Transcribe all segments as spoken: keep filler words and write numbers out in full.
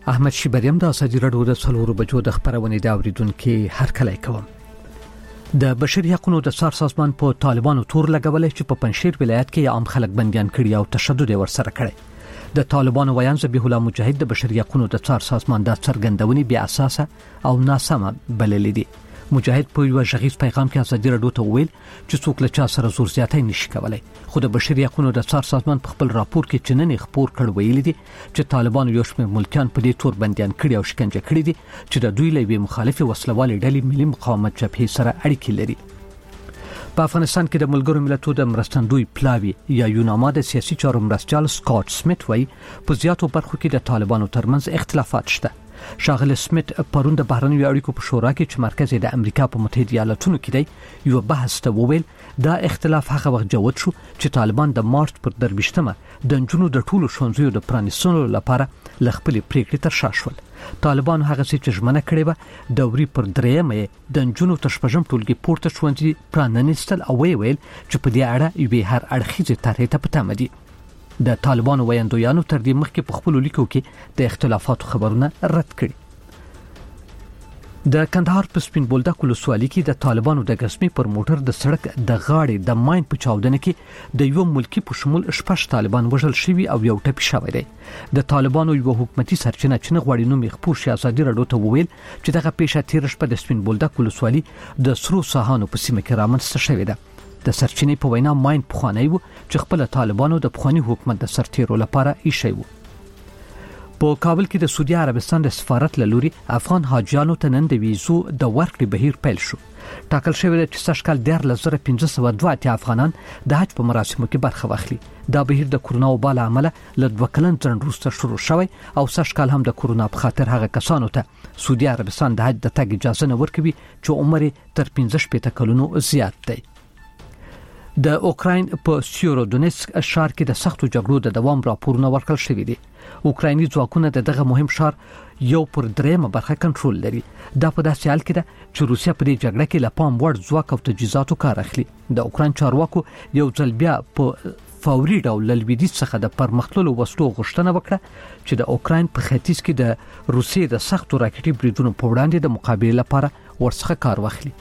احمد شیبریم د ازادي راډیو د څلورو بجو د خبرونې د اوریدونکو هرکلی کوم. د بشري حقوقو د څار سازمان په طالبانو تور لګولې چې په پنځشیر ولایت کې عام خلک بنديان کړي او تشدد ورسره کړي. د طالبانو ویان ذبیح الله مجاهد د بشري حقوقو د څار سازمان د څرګندونې بیا اساسه او ناسمه بللې دي. مجاهد په یو ژغیز پیغام کې ازادي راډیو ته ویل چې څوک له چا سره زور زیاتې نشي کولای. خو د بشري حقوقو د څار سازمان په خپل راپور کې چننې خبر کړ ویل دي چې طالبانو یو شمېر ملکیان په دې تور بنديان کړي او شکنجه کړي دي چې د دوی له مخالفي وسلوالې ډلې ملي مقاومت جبهې سره اړیکې لري. په افغانستان کې د ملګرو ملتونو د مرستندوی پلاوی یا یوناما د سیاسي چارو مرستيال سکاٹ سمیت وایي په زیاتو برخو کې د طالبانو ترمنځ اختلافات شته. شاغل سمیت پرون د بهرنیو اړیکو په شورا کې چې مرکز د امریکا په متحده ایالاتونو کې دی یو بحث ته وویل دا اختلاف هغه وخت جوړ شو چې طالبان د مارچ پر درویشتمه د جنونو د ټولو شونځیو د پرانیستلو لپاره لخپل پریکړې تر شا شول. طالبان هغه څه چې ژمنه کړې و دوري پر درېمه د جنونو تر شپږم ټولګي پورته شونځي پرانیستل او ویل چې په دې اړه یو هر اړخیزه طرحه ته پته مدي. د طالبانو ویاندویانو تر دې مخکې په خپل لیکو کې د اختلافاتو خبرونه رد کړي. د کندهار په سپین بولدک ولسوالۍ کې د طالبانو د غسمي پر موټر د سړک د غاړې د ماین په چاودنه کې د یو ملکی په شمول شپږ طالبان وژل شوي او یو ټپي شوی دی. د طالبانو یو حکومتي سرچینه چې غوړي نوم خپور شي ازادي راډیو ته وویل چې دغه پیښه تیر شپه د سپین بولدک ولسوالۍ د سرو ساحانو په سیمه کې رامنځته شوې ده. د سرچینې په وینا ماین پخوانی و چې خپل طالبانو د پخوانی حکومت د سرتیرو لپاره ایښی و. په کابل کې د سعودي عربستان د سفارت له لوري افغان حاجیانو ته نن د ویزو د ورکړې بهیر پیل شو. ټاکل شوی دی چې سږ کال ډیر لزر پنځه سوه دوه اتیا افغانان د حج په مراسمو کې برخه واخلي. دا بهیر د کورونا وبا له امله له دوه کلن ځنډ وروسته شروع شوی او سږ کال هم د کورونا په خاطر هغه کسانو ته سعودي عربستان د حج د تګ اجازه نه ورکوي چې عمر تر پنځه شپېته کلونو زیات دی. د اوکراین په سیورودونیسک ښار کې د سختو جګړو د دوام راپورونه ورکړل شوي دي. اوکرایني ځواکونه د دغه مهم ښار یو پر درېمه برخه کنټرول لري. دا په داسې حال کې ده چې روسیا په دې جګړه کې له پام وړ ځواک او تجهیزاتو کار اخلي. د اوکراین چارواکو یو ځل بیا په فوري ډول له لویدیځ څخه د پرمختللو وسلو غوښتنه وکړه چې د اوکراین په ختیځ کې د روسیې د سختو راکټي بریدونو په وړاندې د مقابلې لپاره ورڅخه کار واخلي.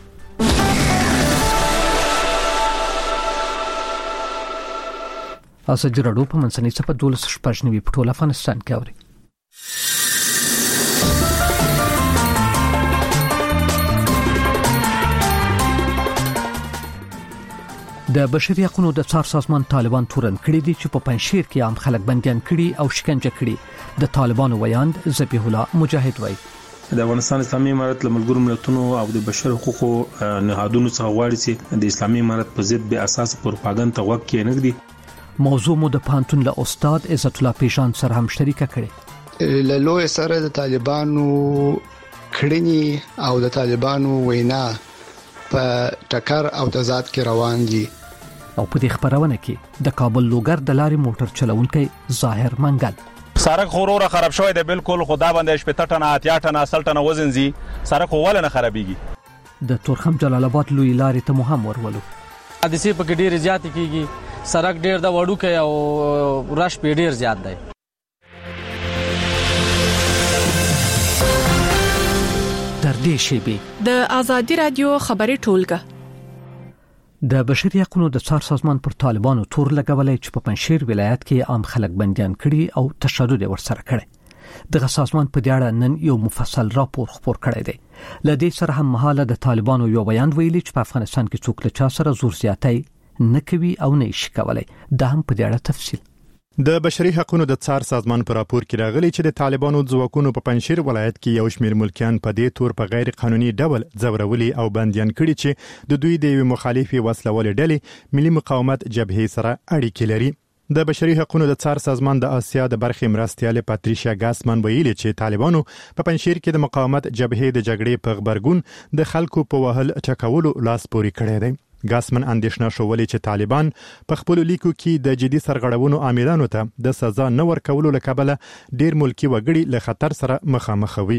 ازادي راډیو په منځنۍ صفحه دولس شپږ نوي په ټول افغانستان کې اوري. د بشري حقوقو د څار سازمان طالبان تورن کړي دي چې په پنځشیر کې عام خلک بنديان کړي او شکنجه کړي. د طالبانو ویاند ذبیح الله مجاهد وایي د افغانستان اسلامي امارت له ملګرو ملتونو او د بشر حقوقو نهادونو څخه غواړي چې د اسلامي امارت په ضد به اساس پروپاګاندا ته وګ کې نه دی. موضوع مو د پانتون له استاد عزت الله پیشان سره هم شریکه کړي. له لوی سره د طالبانو کړنی او د طالبانو وینا په ټکر او تضاد کې روان دي. او په دې خبرونه کې د کابل لوګر د لارې موټر چلونکي ظاهر منګل سړک خورور خراب شوی دی بالکل خدا باندې شپږ ټنه اتیا ټنه اصل ټنه وزن زی سړک ول نه خرابيږي. د تورخم جلال آباد لوی لارې ته مهم ورولو حادثه په ډیر زیات کیږي. سړک ډیر د وړو کې او رش په ډیر زیات دی. تر دې شی د ازادي رادیو خبري ټولګه د بشري حقوقو د څار سازمان پر طالبانو تور لګولې چې په پنځشیر ولایت کې عام خلک بنديان کړي او تشدد ورسره کړي. دغه سازمان په دې اړه نن یو مفصل راپور خپور کړی دی. لدې سره هم مهاله د طالبانو یو بیان ویلي چې په افغانستان کې څوک له چا سره زور زیاتای نه کوي او نه شي کولای. دا هم په دې اړه تفصیل د بشري حقوقو د څار سازمان پر راپور کې راغلي چې د طالبانو ځواکونو په پنځشیر ولایت کې یو شمېر ملکیان په دې تور په غیر قانوني ډول ځورولي او بنديان کړي چې د دوی د مخالفي وسلوالې ډلې ملي مقاومت جبهې سره اړیکې لري. د بشري حقوقو د څار سازمان د آسیا د برخې مرستيال پاتریشیا ګاسمن ویلي چې طالبانو په پنځشیر کې د مقاومت جبهې د جګړې په خبرګون د خلکو په وهل چکولو لاس پوري کړی دی. ګاسمن اندېښنه شولې چې طالبان په خپل لیکو کې د جدي سرغړونو عاملانو ته د سزا نه ورکولو لکبله ډیر ملکی وګړي له خطر سره مخامخ وي.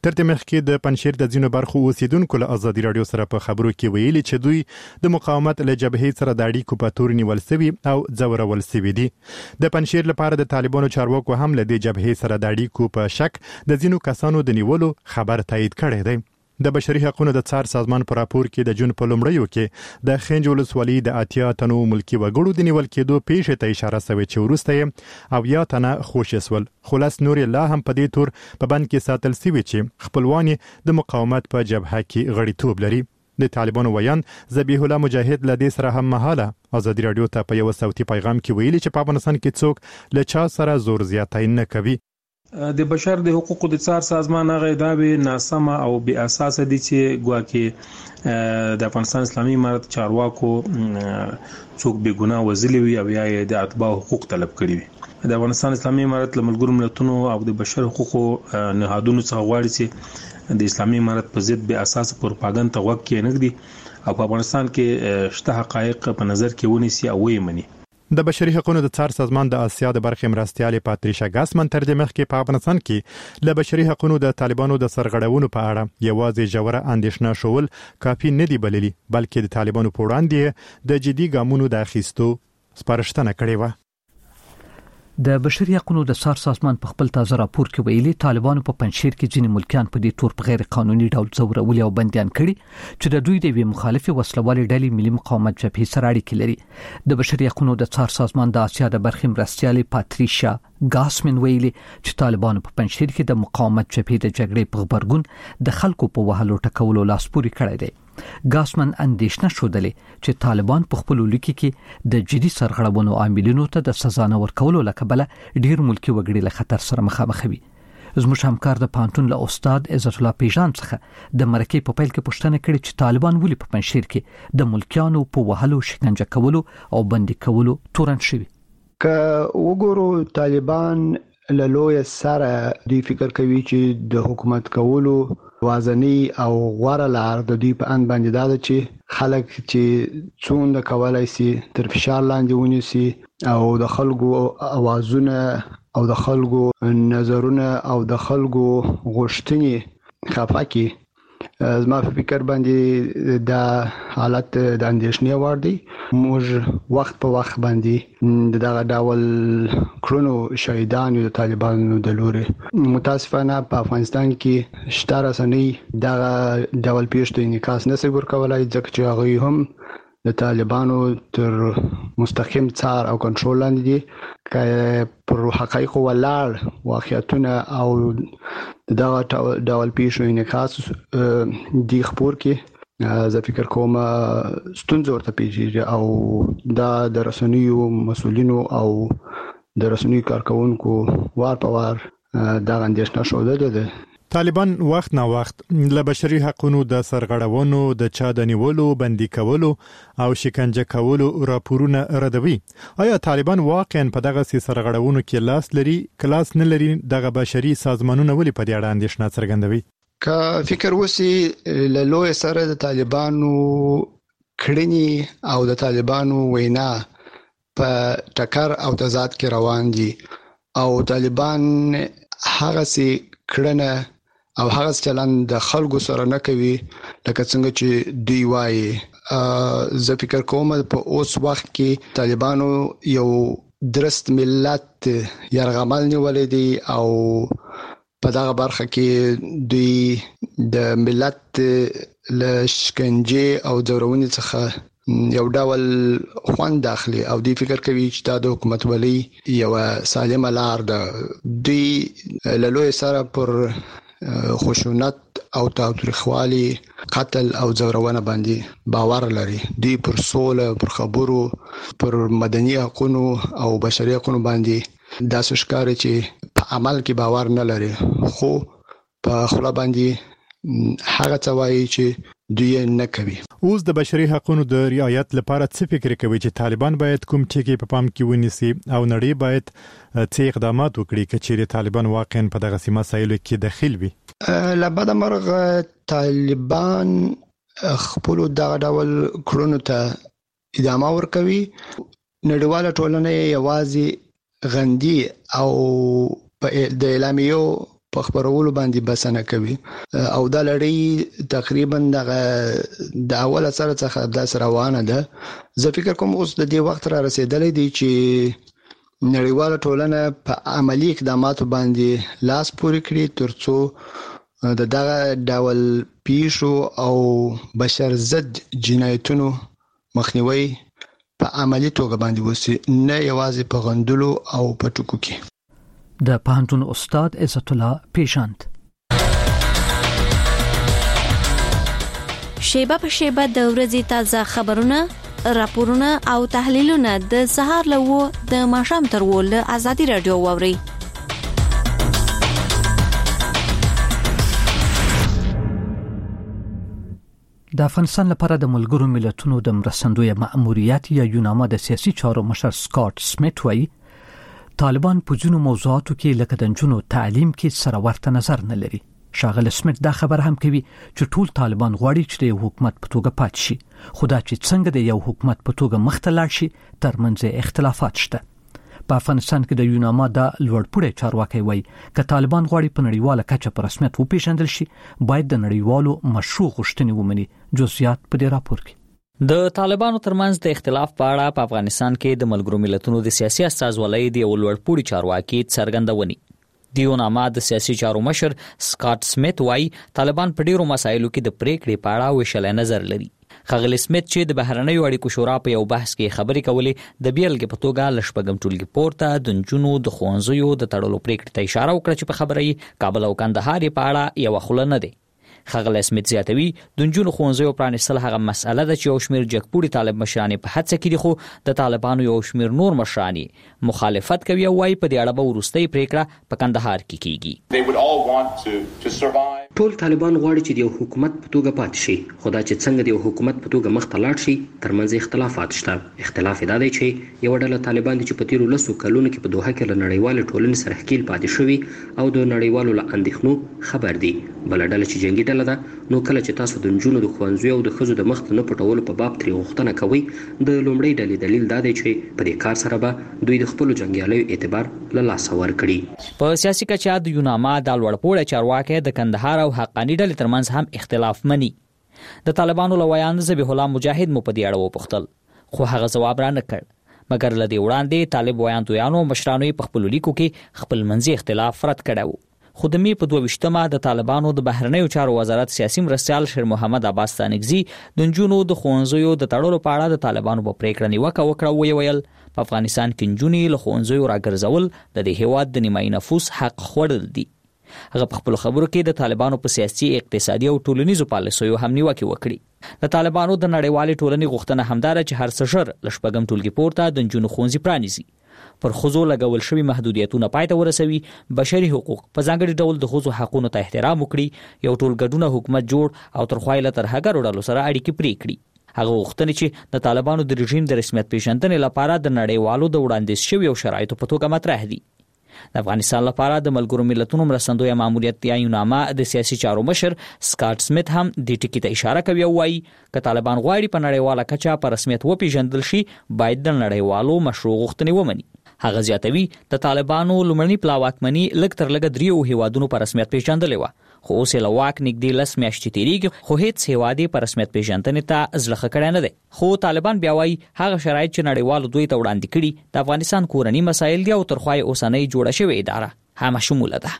تر دې مخکې د پنځیر د ځینو برخو اوسیدونکو له ازادي رادیو سره په خبرو کې ویلي چې دوی د مقاومت له جبهې سره د اړیکو په تور نیول شوي او ځورول شوي دي. د پنځیر لپاره د طالبانو چارواکو هم له دې جبهې سره د اړیکو په شک د ځینو کسانو د نیولو خبر تایید کړی دی. د بشري حقوقو د څار سازمان پر راپور کې د جون په لومړیو کې د خنج ولسوالۍ د اتیا تنو ملکی وګړو د نیول کېدو پیښې ته اشاره شوې چې وروسته او یا تنه خوشسول خلاص نور الله هم په دې تور په بند کې ساتل شوی چې خپلوانی د مقاومت په جبهه کې غړیتوب لري. د طالبانو ویان ذبیح الله مجاهد له دې سره هم مهاله ازادي رادیو ته په یو صوتي پیغام کې ویلي چې په افغانستان کې څوک له چا سره زور زیاتی نه کوي. د بشر د حقوقو د څار سازمان هغه ادعاوی ناسمه او بی اساس دي چې ګواکې د افغانستان اسلامي امارت چارواکو څوک بے ګناه وزلي وي او یا د اتباع حقوق طلب کړي وي. د افغانستان اسلامي امارت له ملګرو ملتونو او د بشر حقوقو نهادونو څخه غواړي چې د اسلامي امارت په ضد بے اساس پروپاګاندا توګه کې نه کړي او په افغانستان کې شته حقایق په نظر کې ونیسي او ویمني. د بشري حقوقو د څار سازمان د اسیا د برخې مرستيال پاتریشا ګاسمن تر دې مخکې په افغانستان کې له بشري حقوقو د طالبانو د سرغړونو په اړه یوازې جوړه اندېښنه شول کافي نه دی بللي بلکې د طالبانو په وړاندې د جدي ګامونو د اخیستو سپارښتنه کړې و. د بشري حقوقو د څار سازمان په خپل تازه راپور کې ویلي طالبانو په پنځیر کې ځینې ملکیان په دې تور په غیر قانوني ډول ځورول او بنديان کړي چې د دوی د وی مخالفي وسلوالې ډلې ملي مقاومت جبهې سره اړیکې لري. د بشري حقوقو د څار سازمان د اسیا د برخې مرستيال پاتریشا ګاسمن ویلي چې طالبانو په پنځیر کې د مقاومت جبهې د جګړې په خبرګون د خلکو په وهلو ټکولو لاسپوري کړی دی. ګاسمن اندېښنه شودلې چې طالبان په خپل لیکي کې د جدي سرغړونو عاملینو ته د سزا نه ورکولو لکبله ډیر ملکی وګړي له خطر سره مخامخ وي. زموږ همکار د پانتون له استاد عزت الله پیژان څخه د مرکې په پیل کې پوښتنه کړې چې طالبان ولې په پنځیر کې د ملکیانو په وهلو شکنجه کولو او بندي کولو تورن شوي. که وګورو طالبان له لوی سره دوی فکر کوي چې د حکومت کولو وازنی او غوړه لار د دوی په ان باندې دا چې خلک چې څومره کولای شي تر فشار لاندې ونیسي او د خلکو اوازونه او د خلکو نظرونه او د خلکو غوښتنې خفاکي. زما په فکر باندې دا حالت د اندېښنې وړ دی. موږ وخت په وخت باندې دغه ډول کړنو شهیدانو د طالبانو د لوري متاسفانه په افغانستان کې شته رسنۍ دغه ډول پیښو انعکاس نه سي ورکولای ځکه چې هغه هم د طالبانو تر مستقیم څار او کنټرول لاندې دي. که پر حقایق ولاړ واقعیتونه او دغه ډول پیښو انعکاس دی خبر کې زه فکر کوم ستونزې ورته پیږي او دا د رسنیو مسؤلینو او د رسنیو کارکونکو وار په وار دا اندېښنه شوده ده. طالبان وخت نه وخت له بشري حقوقو د سرغړونو د چا د نیولو بندي کولو او شکنجه کولو راپورونه ردوي. آیا طالبان واقعا په دغه سرغړونو کې لاس لري کلاس نه لري دغه بشري سازمانونه ولې په دې اړه اندېښنه څرګندوي؟ که فکر وسی له لوی سره د طالبانو کړنی او د طالبانو وینا په ټکر او تضاد کې روان دي او طالبان هغه سي کړنه او هغه چلن د خلکو سره نه کوي لکه څنګه چې دوی وایي. زه فکر کوم په اوس وخت کې طالبانو یو درست ملت يرغمل نیولې دي او په دغه برخه کې دوی د ملت له شکنجه او ځورونې څخه یو ډول خوان داخلي او دوی فکر کوي چې دا د حکومت ولي یو سالمه لار ده. دوی له لوی سره پر خشونت او تاوتریخوالي قتل او ځورونه باندې باور لري. دوی پر سوله پر خبرو پر مدني حقوقو او بشري حقوقو باندې دا ښکاري چې په عمل کې باور نه لري خو په خلا باندې هغه څه وایي چې دوی نه کوي. اوس د بشري حقوقو د رعایت لپاره څه فکر کوي چې طالبان باید کوم ټکي په پام کې ونیسي او نړۍ باید څه اقدامات وکړي چې طالبان واقعا په دغه سیمه سایلو کې داخل وي؟ لبد مرغ طالبان خپل دغه ډول کړنو ته ادامه ورکوي. نړیواله ټولنه یوازې غندي او د اعلامیو په خبرولو باندې بسنه کوي او دا لړۍ تقریبا د اول سره څخه د روانه ده. زه فکر کوم اوس د دې وخت را رسیدلې دي چې نړیواله ټولنه په عملی اقداماتو باندې لاس پورې کړي ترڅو د دغه ډول پیښو او بشر ضد جنایتونو مخنیوي په عملی توګه باندې وسی، نه یوازې په غندلو او په ټکو کې. د پوهنتون استاد عزت الله پیشاند. شیبه په شیبه د ورځې تازه خبرونه، راپورونه او تحلیلونه د سهار له و د ماښام تر و له ازادي رادیو واوري. د افغانستان لپاره د ملګرو ملتونو د مرستندوی مأموریت یا یوناما د سیاسي چارو مشر سکاټ سمیت وایي طالبان په ځینو موضوعاتو کې لکه د نجونو تعلیم کې سره ورته نظر نه لري. شاغل سمیت دا خبر هم کوي چې ټول طالبان غواړي چې د حکومت په توګه پاتې شي، خو دا چې څنګه د یو حکومت په توګه مخته لاړ شي ترمنځ اختلافات شته. په افغانستان کې د یوناما د لوړپوړي چارواکي وایي ک طالبان غواړي په نړیواله کچه په رسمیت وپیژندل شي، باید د نړیوالو مشروع غوښتنې ومني. جزئیات په دې راپور کې. د طالبانو ترمنځ د اختلاف په اړه په افغانستان کې د ملګرو ملتونو د سیاسي استازولۍ د لوړپوړي چارواکي څرګندونې. د یوناما د سیاسي چارو مشر سکاټ سمیت وایي طالبان په ډیرو مسایلو کې د پریکړې په اړه وشلې نظر لري. خغل سمیت چې د بهرنیو اړیکو شورا په یو بحث کې خبرې کولې، د بیلګې په توګه لشپږم ټولګي پورته د نجونو د ښوونځیو د تړلو پریکړې ته اشاره وکړه چې په خبره یې کابل او کندهار په اړه یو خوله نه دی. خغل سمیت زیاتوي د نجونو ښوونځیو پرانیستل هغه مسأله ده چې یو شمېر جګپوړي طالب مشران په هڅه کې دي، خو د طالبانو یو شمېر نور مشران مخالفت کوي او وايي په دې اړه به وروستۍ پریکړه په کندهار کې کیږي. ټول طالبان غواړي چې د یو حکومت په توګه پاتې شي، خو دا چې څنګه د یو حکومت په توګه مخته لاړ شي ترمنځ اختلافات شته. اختلاف دا دی چې یو ډله طالبان دي چې په تیرو لسو کلونو کې په دوحه کې له نړیوال ټولنې سره ښکیل پاتې شوي او د نړیوالو له اندېښنو خبر دي. بل ډله چې جنگي ډله ده، نو کله چې تاسو د نجونو د ښوونځیو او د ښځو د مخ نه پټولو په باب ترې غوښتنه کوئ، د لومړۍ ډلې دلیل دا دی چې په دې کار سره به دوی د خپلو جنګیالیو اعتبار له لاسه ورکړي. په سیاسي کچه د یوناما د لوړپوړي چارواکي د کندهار او حقانی ډلې ترمنځ هم اختلاف مني. د طالبانو لویان ذبیح الله مجاهد مو په دې اړه وپوښتل، خو هغه ځواب را نه کړ، مګر لدی وړاندې طالب ویاندویانو مشرانو په خپل لیکو کې خپل منځي اختلاف رد کړو. خو د می په دوه ویشتمه د طالبانو د بهرنیو چارو وزارت سیاسي مرستیال شیر محمد عباس تانګزي د نجونو د ښوونځیو د تړلو په اړه د طالبانو په پریکړه نیوکه وکړه. وی ویل په افغانستان کې نجونې له ښوونځیو راګرځول د دې هیواد د نیمایي نفوس حق خوړل دي. هغه په خپل خبرو کې د طالبانو په سیاسي، اقتصادي او ټولنیزو پالیسیو هم نیوکه وکړي. د طالبانو د نړیوالې ټولنې غوښتنه همدار چې هر څه ژر لشپږم ټولګي پورته د نجونو ښوونځي پرانیزي، پر خزو لګول شوی محدودیتونه پای ته ورسوي، بشري حقوق په ځانګړي ډول د خزو حقوقو ته احترام وکړي، یو ټولګډونه حکومت جوړ او ترخوایله ترهګر ډلو سره اړیکې پرې کړي. هغه غوښتنې چې د طالبانو د رژیم د رسمیت پیژندنې لپاره د نړیوالو د وړاندیز شویو شرایطو په توګه مطرح دي. د افغانستان لپاره د ملګرو ملتونو مرستندوی ماموریت یا یوناما د سیاسي چارو مشر سکاټ سمیت هم د ټکی ته اشاره کوي او وايي ک طالبان غواړي په نړیواله کچه په رسمیت وپیژندل شي، باید د نړیوالو مشروع غوښتنې ومني. هغه زیاتوي د طالبانو لومړنی پلاواکمنی لږ تر لږه دریو هیوادونو په رسمیت پیژندلې و، خو اوس له واک نږدې لس میاشتې تیریږي، خو هیڅ هیواد په رسمیت پیژندنې ته ځلخه کړی نه دی. خو طالبان بیا وايي هغه شرایط چې نړیوالو دوی ته وړاندې کړي د افغانستان کورنی مسایل دي او ترخوای اوسنۍ جوړه شوې اداره هم شموله ده.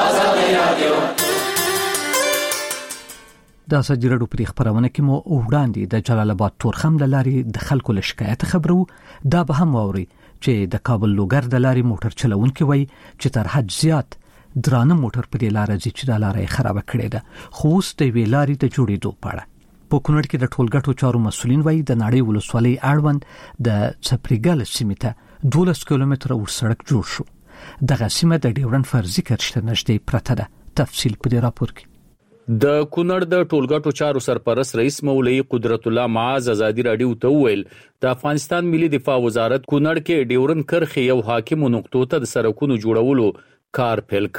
د ازادي راډیو په خبرونه کې مو وړاندې د جلال آباد تورخم د لارې د خلکو له شکایت خبرو، دا به هم ووري چې د کابل لوګر د لارې موټر چلونکي وایي چې تر حد زیات درانه موټر په دې لارې چې د لارې خراب کړي ده، خو اوس د وی لارې د جوړېدو په اړه په کونړ کې د ټولګټو چارو مسولین وایي د نړۍ ولسوالۍ اړوند د سپریګل سیمې ته دولس کیلومتره ور سړک جوړ شو. دغه سیمه د ډیورن فرضي کرښې نږدې پرته ده. تفصیل په دې راپور کې. د کونړ د ټولګټو چارو سرپرست رئیس مولوی قدرت الله معاذ ازادي راډیو ته ویل د افغانستان ملي دفاع وزارت کونړ کې ډیورن کرښې یو حاکم نقطو ته د سړکونو جوړولو کار پیل کړي.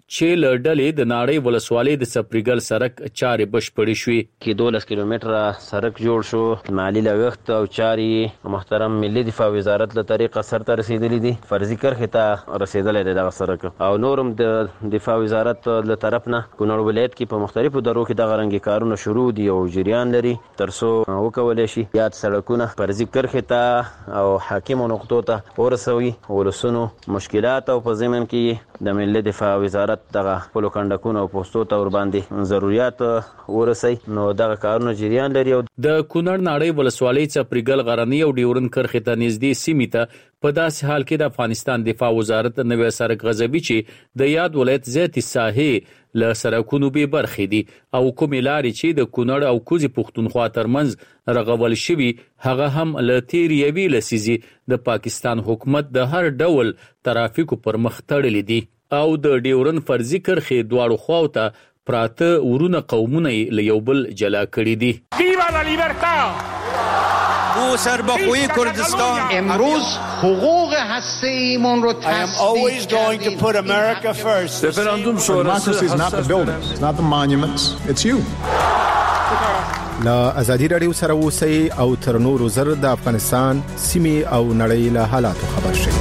چې له ډلې د ناړۍ ولسوالۍ د سپریګل سړک چارې بشپړې شوې. کې دولس کیلومتره سړک جوړ شو. مالی لګښت او چارې محترم ملي دفاع وزارت له طریقه سرته رسیدلې دي. فرضي کرښې ته رسیدلې ده دغه سړک او نورم د دفاع وزارت له طرف نه کونړ ولایت کې په مختلفو درو کې دغه رنګي کارونه شروع دي او جریان لري ترڅو وکولای شي یاد سړکونه فرضي کرښې ته او حاکمو نقطو ته ورسوي. ولسونو مشکلات او په ضمن کې د ملي دفاع وزارت دغه خپل کندکونو او پوسټو ته ور باندې ضرورت ورسي نو دغه کارونه جریان لري. د کونړ ناړۍ ولسوالۍ سپریګل غرنۍ او ډیورن کرښې ته نږدې سیمې ته په داسې حال کې د افغانستان دفاع وزارت نوې سړک غزبي چې د یاد ولایت زیاتې ساحې له سړکونو به برخې دي او کومې لارې چې د کونړ او کوزي پښتونخوا ترمنځ رغول شوي هغه هم له تیر یوې لسیزې د پاکستان حکومت د هر ډول ترافیکو پر مخ تړلې دي او د ډیورن فرضي کرښې دواړو خواو ته پراته ورونه قومونه له یو بل جلا کړي دي. ویوا لا لیبرتا! او سربخوی کردستان امروز حقوق هسته‌ایمون رو تثبیت کردیم. رفراندوم شورای is not the buildings, it's not the monuments, it's you. لا ازادي رادیو سره اوسئ او تر نورو زر د افغانستان سیمې او نړۍ له حالاتو خبر شئ.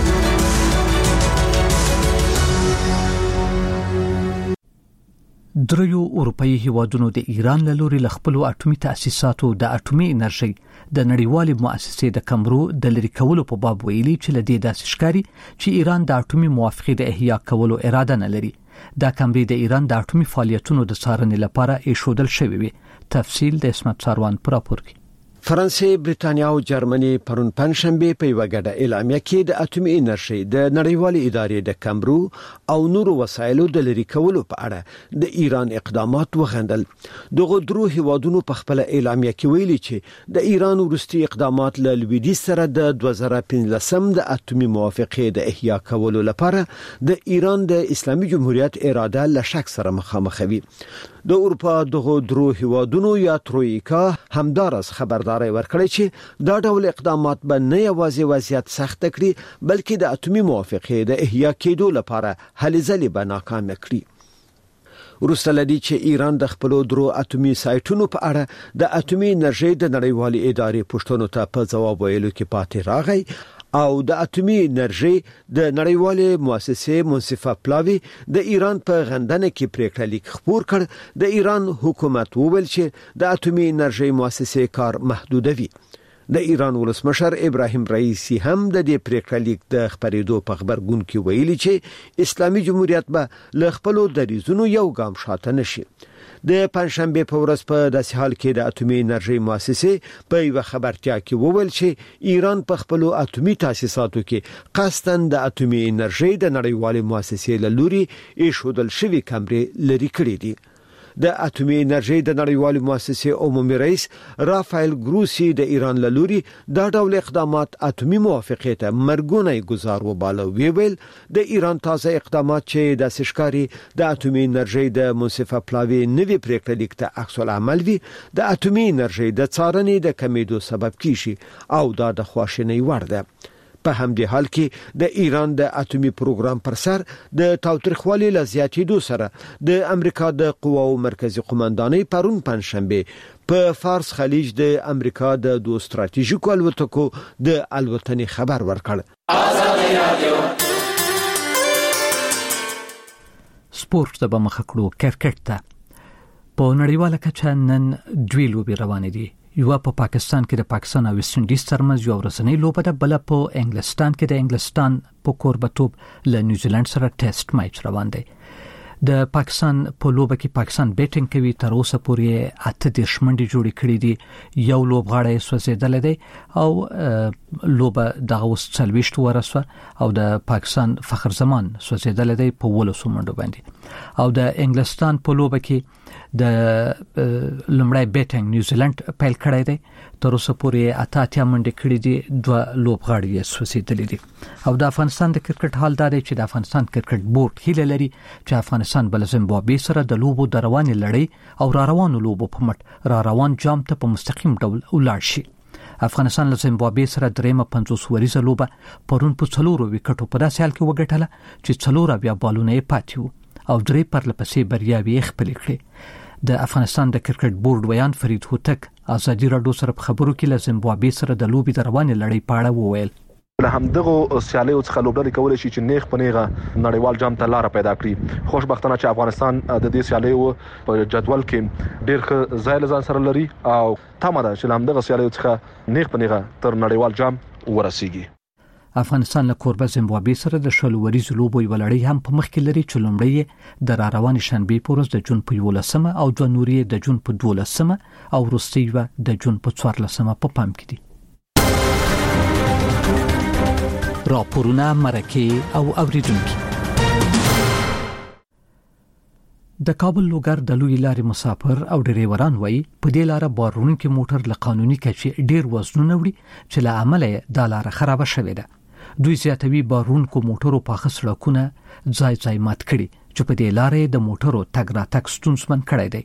دریو اروپאי هیوادونو د ایران له لوري ل خپل اټومي تاسیساتو د اټومي انرژي د نړیوالې مؤسسې د کمرو د لری کولو په باب ویلي چې لدې داسې ښکاری چې ایران د اټومي موافقې د احیا کولو اراده نه لري. دا کمرې د ایران د اټومي فعالیتونو د څارنې لپاره ایښودل شوی وي. تفصیل د اسمت ساروان پر راپور کې. فرانسې، بریتانیا او جرمني پرون پنځشنبه په یو غډه اعلامیه کې د اټومي انرژي د نړیوالې ادارې د کمرو او نورو وسایلو د لری کولو په اړه د ایران اقدامات وغندل. دغه درو هیوادونو په خپل اعلامیه کې ویلي چې د ایران وروستي اقدامات له لویدیځ سره د دوه زره پنځلسم د اټومي موافقې د احیا کولو لپاره د ایران د اسلامي جمهوریت اراده له شک سره مخامخ وي. د اروپا دغه درو هیوادونو یا ترویکا همدارس خبرداري ورکړی چې دا ډول اقدامات به نه یوازې وضعیت سخت کړي بلکې د اټومي موافقې د احیا کېدو لپاره هلې ځلې به ناکام کړي. وروسته لدی چې ایران د خپل درو اټومي سایټونو په اړه د اټومي انرژي د نړیوالې ادارې پښتنو ته په جواب ویلو کې پاتې راغی او د اټومي انرژي د نړیوالې مؤسسې منصفه پلاوی د ایران په غندنه کې پریکړه لیک خبر کړ. د ایران حکومت وویل چې د اټومي انرژي مؤسسې کار محدودوي. د ایران ولسمشر ابراهیم رئیسی هم د دې پریکړه لیک د خبرېدو په خبرګون کې ویلي چې اسلامي جمهوریت به له خپل دریزونو یو ګام شاته نشي. د پنځشنبه په ورځ په داسې حال کې د اټومي انرژي مؤسسې په یو خبرتیا کې وویل چې ایران په خپل اټومي تاسیساتو کې قصداً د اټومي انرژي د نړیوالې مؤسسې له لوري ایښودل شوی کمرې لري کړې دي. د اټومي انرژي د نړیوالې مؤسسې عمومي رئیس رافایل ګروسی د ایران له لوري دا ډول اقدامات اټومي موافقې ته مرګونی گزار وباله. ویل د ایران تازه اقدامات چې د سشکاري د اټومي انرژي د منصفه پلاوی نوی پریکړه لیک ته عکس العمل وي د اټومي انرژي د څارنې د کمیدو سبب کیږي او دا د خواشینۍ وړ ده. په همدې حال کې د ایران د اټومي پروګرام پر سر د تاوتریخوالي له زیاتېدو سره د امریکا د قواو مرکزی قوماندانۍ پرون پنځشنبه په فارس خلیج د امریکا د دوه ستراتیژیکو الوتکو د الوتنې خبر ورکړ. سپورت د بمخ کړو کرکټ ته په نړیواله کچه نن دوی لوبې روانې دي. یو په پاکستان کې د پاکستان او ویسټ انډیز ترمنځ یو ورځنی لوبه ده، بل په انګلستان کې د انګلستان په کوربتوب له نیوزیلند سره ټیسټ میچ روان دی. د پاکستان په لوبه کې پاکستان بیټینګ کوي، تر اوسه پورې اته دیرش منډې جوړې کړې دي، یو لوبغاړی سوځېدلی دی او لوبه دغه اوس څلوېښت ورسوه او د پاکستان فخر زمان سوځېدلی دی په ولسو منډو باندې. او د انګلستان په لوبه کې د لمړی بیټینګ نیوزیلند پیل کړی دی، تر اوسه پورې اته اتیا منډې کړې دي، دوه لوبغاړي یې سوځېدلي دي. او د افغانستان د کرکټ حال دا دی چې د افغانستان کرکټ بورډ هیله لري چې افغانستان بل زیمبابوې سره د لوبو د روانې لړۍ او را روانو لوبو په مټ را روان جام ته په مستقیم ډول ولاړ شي. افغانستان له زیمبابوې سره درېمه پنځوس وریزه لوبه پرون په څلورو وکټو په داسې حال کې وګټله چې څلور اویا بالونه یې پاتې وو او درې پرلپسې بریاوي خپل کړې د افغانستان د کرکټ بورډ ویان فرید هوتک ازادي راډیو سره په خبرو کې له زیمبابوې سره د لوبي د روانې لړۍ په اړه وویل له همدغه سیالیو څخه لوبډلې کولای شي چې نیغ په نیغه نړیوال جام ته لار پیدا کړي. خوشبختانه چې افغانستان د دې سیالیو په جدول کې ډېر ښه ځای لزان سره لري او تمه ده چې له همدغه سیالیو څخه نیغ په نیغه تر نړیوال جام ورسیږي. افغانستان له کوربه زیمبابوې سره د شلو وریزو لوبو یو لړۍ هم په مخ کې لري چې لومړی د را روانې شنبې په ورځ د جون په یولسمه او دوه نورې د جون په دولسمه او وروستۍ د جون په څوارلسمه په پام کې دي. راپورونه مرکه او اوریدونکو د کابل لوګر د لوی لارې مسافر او ډریوران وایي په دې لار بارونکو موټر له قانوني کچې ډیر وزنونه وړي چې له عمله د لار خراب شوې ده. دوی زیاتوي بارونکو موټرو په خسړکونه ځای ځای مات کړي چې په دې لارې د موټرو تګ راتګ ستونزمن کړی دی.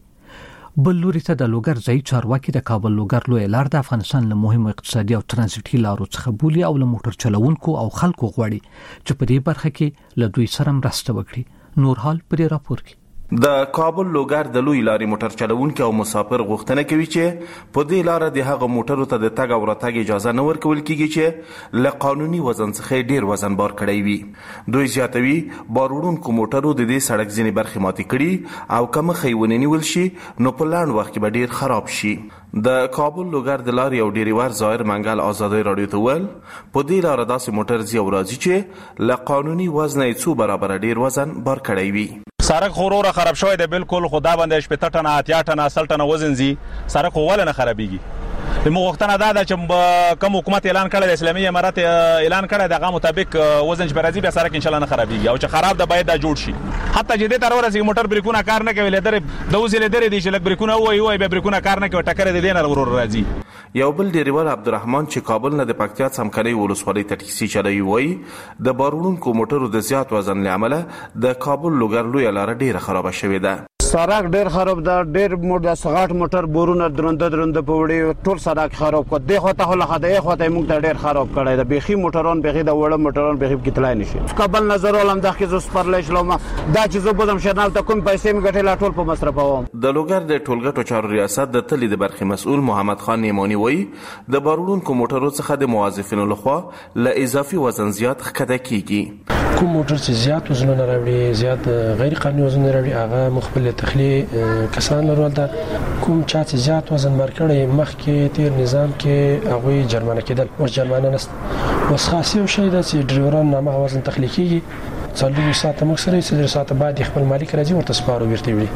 بل لوري ته د لوګر ځای چارواکي د کابل لوګر لوی لار د افغانستان له مهمو اقتصادي او ترانزیتي لارو څخه بولي او له موټر چلوونکو او خلکو غواړي چې په دې برخه کې له دوی سره مرسته وکړي. نور حال په دې راپور کې د کابل لوګر د لوی لارې موټر چلوونکو او مسافر غوښتنه کوي چې په دې لار د هغه موټرو ته د تګ او راتګ اجازه نه ورکول کیږي چې له قانوني وزن څخه ډیر وزن بار کړی وي. دوی زیاتوي بارونکو موټرو د دې سړک ځینې برخې ماتې کړي او کوم خیونه نیول شي نو په لاند وخت کې به ډیر خراب شي. د کابل لوګر د لارې او ډیریور ظاهر منګل آزادي رادیو ته ول په دې لار داسې موټر زی او راځي چې له قانوني وزن یې څو برابر ډیر وزن بار کړی وي. سړک خورور خراب شوی دی بالکل خدا باندې شپږ ټنه اتیا ټنه اصل ټنه وزن زی سړک ول نه خرابېږي. د مغوښتنه دا ده چې کوم حکومت اعلان کړی د اسلامي امارات اعلان کړی دغه مطابق وزن چې برازي به سړک ان شاء الله نه خرابېږي او چې خراب ده باید دا جوړ شي. حتی چې د تر ورځې موټر بریکونه کار نه کوي لدر د وزل لدر دي چې لک بریکونه وای وای به بریکونه کار نه کوي ټکر دي نه ورور راځي. یو بل ډریور عبدالرحمن چې کابل نه د پکتیا څمکني ولسوالۍ ته ټیکسي چلوي وای د بارونکو موټرو د زیات وزن لامل د کابل لوګر لوی لار ډیره خراب شوې ده. سړک ډیر خراب ده ډیر موټر سغاټ موټر بورونه درنده درنده په وړي ټول سړک خراب کړ دی خو ته له خدای خو ته موږ ته ډیر خراب کړی ده. بيخي موټران بيخي د وړه موټران بيخي کتلای نشي. کابل نظر ولم د خزو سپرلې شلم دا چې زه بودم شنال ته کوم پیسې می ګټه لا ټول په مصرفوم. د لوګر د ټولګټو چارو ریاست د تلې د برخې مسؤل محمد خان نیمانی وایي د بارونکو موټرو څخه د موظفینو لخوا له اضافي وزن زیات ښکته کیږي. کوم موټر چې زیات وزن نه راوړي زیات غیر قانوني وزن نه راوړي هغه مخبل تخلیه کسان لرول دا کوم چا چې زیات وزن مرکړي مخکې تیر نظام کې هغه جرمانه کېدل او جرمانه نست وس خاصه شي د ډرایورانو نامه وزن تخلیقي څلور ساعت مکسره سره ساعت بعد خپل مالک راځي ورته سپارو ورته وي.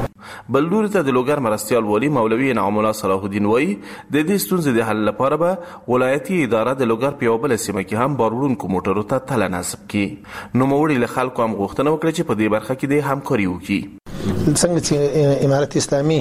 بل لوري ته د لوګر مرستيال ولی مولوي انعام الله صلاح الدین وای د دې ستونزې د حل لپاره به ولایتي اداره د لوګر په بل سیمه کې هم بارونکو موټرو ته تل نصب کړي. نو موړي له خلکو هم غوښتنه وکړي چې په دې برخه کې د همکاري وکړي. څنګه چې امارت اسلامي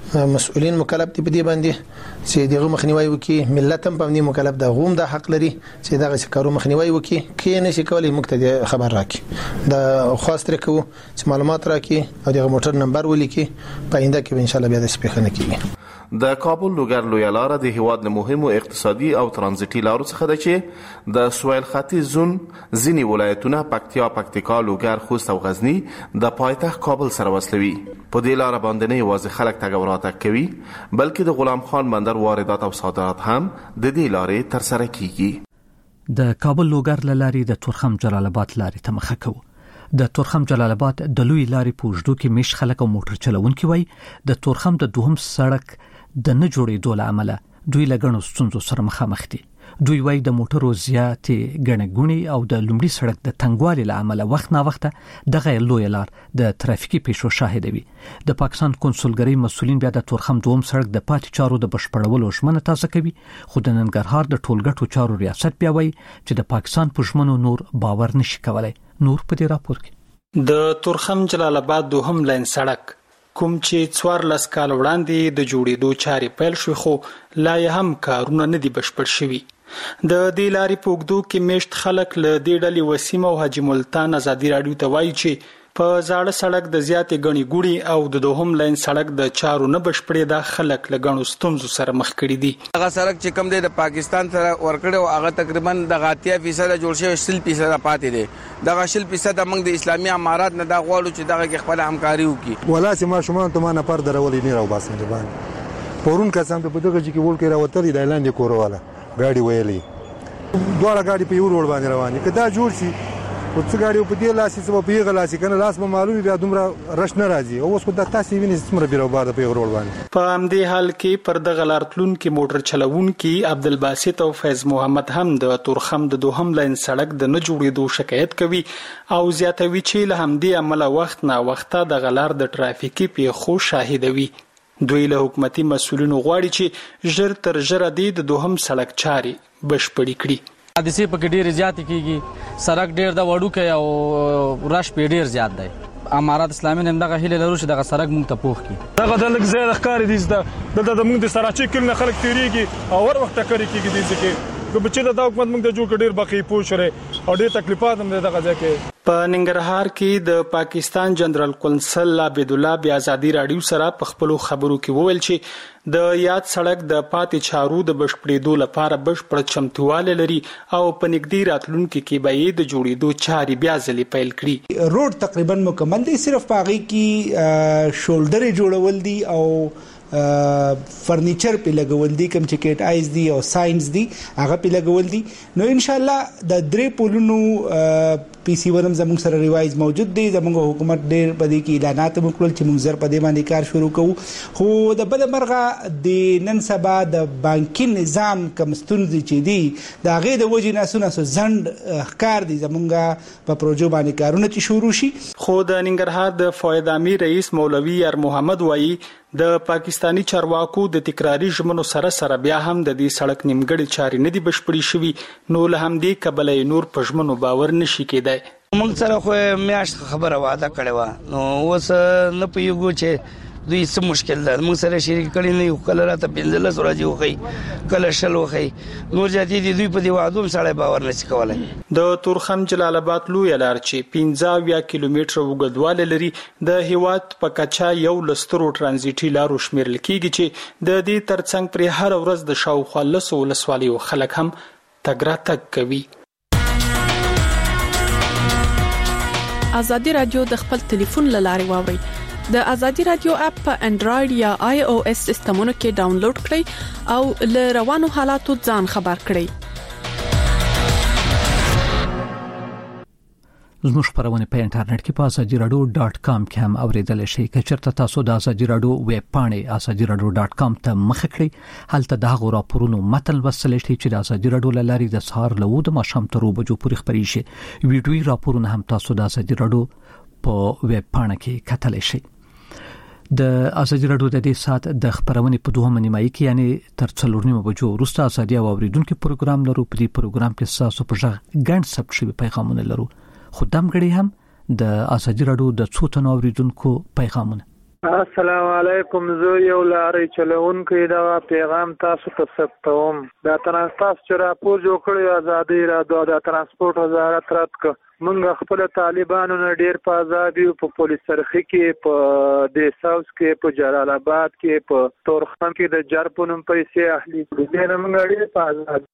مسؤلین مکلف دي په دې باندې چې دغه مخنیوي وکړي ملت هم په دې مکلف ده غوم د حق لري چې دغه کارو مخنیوي وکړي کې نه شي کولای مقتدی خبر راکړي د خاص تر کو چې معلومات راکړي او دغه موټر نمبر ولیکي پاینده کې ان شاء الله بیا د سپیخنه کیږي. د کابل لوګر لوی لار د هیواد له مهمو اقتصادي او ترانزیتي لارو څخه ده چې د سویل ختیځ زون ځینی ولایتونه پکتیا پکتیکا لوګر خوست او غزنی د پایتخت کابل سره وصلوي. په دې لار باندې نه یوازې خلک تګ او راتګ کوي بلکې د غلام خان بندر واردات او صادرات هم د دې لارې تر سره کیږي. د کابل لوګر لارې د تورخم جلال آباد لارې ته مخه کوي. د تورخم جلال آباد د لوی لارې په وجدو کې مش خلک او موټر چلوونکي وای د تورخم د دوهم سړک د نه جوړېدو له امله دوی لګڼو ستونزو سره مخامخ دي. دوی وای د موټرو زیاتې ګڼګونی او د لومړي سړک د تنګوالي له امله وخت نا وخت دغه لوی لار د ترافیکي پیښو شاهد وي. د پاکستان کنسولګری مسولین بیا د تورخم دوم سړک د پاتې چارو د بشپړولو ژمنه تازه کوي خو د ننګرهار د ټولګټو چارو ریاست بیا وای چې د پاکستان په ژمنو نور باور نشي کولای. نور په دې راپور کې د تورخم جلال آباد دوهم لاین سړک کوم چې څوار لس کال وړاندې د جوړېدو چارې پیل شوې خو لا یې هم کارونه نه دي بشپړ شوي. د دې لارې په اوږدو کې میشت خلک له دې ډلې وسیم او حاجي ملتان ازادي راډیو ته وایي چې په زاړه سړک د زیاتې غني ګوړي او د دوهم لاین سړک د چارو نه بشپړې د خلک لګڼو ستونزو سره مخ کړي دي. هغه سړک چې کم دی د پاکستان سره ورکړو هغه تقریبا د اتیا فیصد جوړ شوی سل فیصد پاتې دی. دغه سل فیصد موږ د اسلامي امارات نه دا غواړو چې دغه کې خپل همکاري وکړي. ولا چې ما شومان ته ما نه پر درولې نه راو باسم دی باندې پورون کسان ته په دغه چې کې ول کې راوتل د اعلان دی کوروواله ګاډي ویلې دوه ګاډي په یو روډ باندې رواني کدا جوړ شي او څه ګاډي په دې لاسي سبب په یغه لاسي کنه لاس به معلومي بیا دومره رش نه راځي او اوس خو د تاسو ویني څومره بیرو بار په یو روډ باندې. په همدې حال کې پر دغه لارتلون کې موټر چلوونکي عبدالباسط او فیض محمد هم د تورخم د دوهم لاین سړک د نه جوړېدو شکایت کوي او زیاتوي چې له همدې عمله وخت نه وخت د غلار د ټرافیکي پیښو شاهدوي. دوی له حکومتي مسؤلینو غواړي چې ژر تر ژره د دوهم سړک چاري بشپړې کړي. حادثې پکې ډېرې زیاتې کیږي سړک ډېر د وړوکی او رش پې ډېر زیات دی. امارات اسلامي نن دغه هیله لرو چې دغه سړک موږ ته پوخ کړي. دغه د لږ زیات ښکاري دي دلته د موږ د سراچې کل نه خلک تیریږي او ور وخت کړی کیږي دي چې که بچی د حکومت موږ ته جوړ کړي ډېر بقي پوښره او ډېر تکلیفات هم دغه ځای کې. په ننګرهار کې د پاکستان جنرال قونسل عبد الله بیا ازادي رادیو سره په خپل خبرو کې وویل چې د یاد سړک د پاتې چارو د بشپړېدو لپاره بشپړ چمتواله لري او په نږدې راتلونکي کې به یې د جوړېدو چارې بیا ځلې پیل کړي. روډ تقریبا مکمل دی صرف پاغي کې شولډر جوړول دي او فرنیچر په لګول دي کوم چې کېټ آیز دي او ساينس دي هغه په لګول دي. نو ان شاء الله د درې پولونو پی سی ورم زموږ سره ریوایز موجود دی. زموږ حکومت ډېر په دې کې اعلانات وکړل چې موږ زر په دې باندې کار شروع کوو. خو د بل مرغه د نن سبا د بانکي نظام کوم ستونزې چې دي د هغې د وجې نه څونه څه ځنډ ښکار دي زموږ په پروژو باندې کارونه چې شروع شي. خو د ننګرهار د فواد امیر رئیس مولوي یار محمد وایي د پاکستانی چارواکو د تکراری ژمنو سره سره بیا هم د دې سړک نیمګړې چارې نه دي بشپړې شوي نو له همدې کبله نور په ژمنو باور نشي کېدای. موږ سره خو میاشت خبره وعده کړې و نو اوس نه پوهیږو چې دوی څه مشکل ده. موږ سره شریک کړي نه یو کله راته پنځلس ورځې وخی کله شل وخی نور جاتي دي دوی په دې وعدو سره باور نشي کولای. د تورخم جلال آباد لوی لار چې پنځه اویا کیلومتره وګړدواله لري د هیواد په کچا یو لسترو ترانزیټي لارو شمیرل کیږي چې د دې ترڅنګ پر هر ورځ د شاوخوا لسو ولسوالیو خلک هم تګ راتګ کوي. ازادي رادیو د خپل ټلیفون له لارې واوري. د ازادي رادیو اپ په انډراید یا آی او اس سیستمونو کې ډاونلوډ کړئ او له روانو حالاتو ځان خبر کړئ. زموږ خبرونه په انټرنیټ کې په ازادي رادیو ډاټ کام کې هم اوریدل شئ. کچرته تاسو د ازادي رادیو ویب پاڼې ازادي رادیو ډاټ کام ته مخ کړئ هلته د هغو راپورونو متن وسلی شئ چې د ازادي رادیو لاري د سهار له د ماښام تر بجو پورې خبري شي. ویډیوي راپورونه هم تاسو د ازادي رادیو په ویب پاڼه کې کتلی شئ. د ازادي رادیو د دې سات د خبرونې په دوه منیمای کې یعنی تر څلور نیمه بجو وروسته ازادي او اوریدونکو پروګرام لرو. په دې پروګرام کې تاسو په ځای ګڼ ثبت شوی پیغامونه لرو. خدام غړي هم د ازادي رادیو د څو تنو اوریدونکو پیغامونه. السلام علیکم. زه یو لارې چلوونکی دا پیغام تاسو ته ثبتوم. دا ترانسپورت چې راپور جوړ کړی ازادي رادیو د ترانسپورت وزارت رات ک منګ خپل طالبانو نه ډیر په ازادي په پولیس سرخي کې په د ساوث کې په جلال آباد کې په تورخم کې د جرپونم پیسې اهلي دي نه منګ ډیر په ازادي.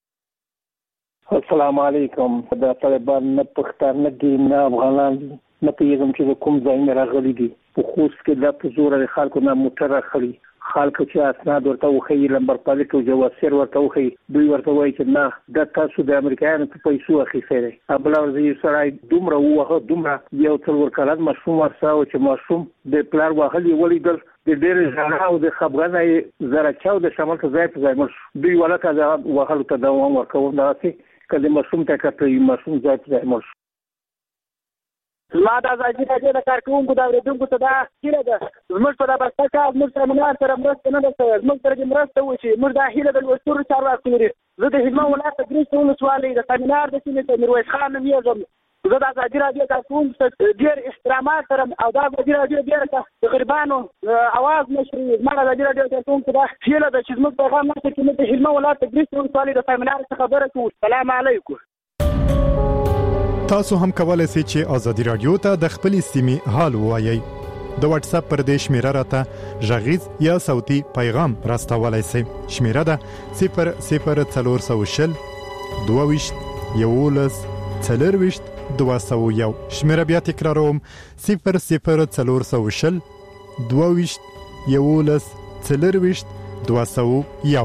السلام علیکم. د طالبان نه پښتانه دي نه افغانان نه پیغام چې کوم ځای نه راغلي دي په خوست کې د پزور د خلکو نه موټر راخلي خلکو چې اسناد ورته وخی لمبر پالیټ او جواسر ورته وخی دوی ورته وایي چې نه د تاسو د امریکایانو په پیسو اخیسته ابل ورځي سره دومره وغه دومره یو څلور کلن مشروم ورساو چې مشروم د پلار واخلي ولیدل د ډېر ځای او د خبرنه زره چاو د شمال ته ځای په ځای مش دوی ولکه د واخلو ته دوام ورکوم داسې کله مشروم ته کټي مشروم ځای په ځای مش ما د ازادي رادیو د کارکونکو د اوریدونکو ته دا هیله ده زموږ په دغه بسته زموږ سره منار سره مرسته نه ده شوې زموږ سره مرسته وشي موږ دا هیله د لوستورو چارواکو لري. زه د هلمند ولایت د ګریس ولسوالۍ د تمنار د سیمې ته میرویس خان نوم یې زه د ازادي رادیو کارکونکو ته ډېر احترامات لرم او دا ازادي رادیو ډېر د غریبانو اواز نشري. زما د ازادي رادیو کارکونکو دا هیله ده چې زموږ پیغام نشته چې موږ د هلمند ولایت د ګریس ولسوالۍ د تمنار څخه خبره کوو. السلام علیکم. تاسو هم کولای شئ چې ازادي رادیو ته د خپل سیمې حال ووایئ. د واتس اپ پر دې شمیره راته غږیز یا صوتي پیغام راستولای شئ. شمیره ده صفر صفر څلور سوه شل دوه ویشت یولس څلور ویشت دوه سوه یو. شمیره بیا تکراروم صفر صفر څلور سوه شل دوه ویشت یولس څلور ویشت دوه سوه یو.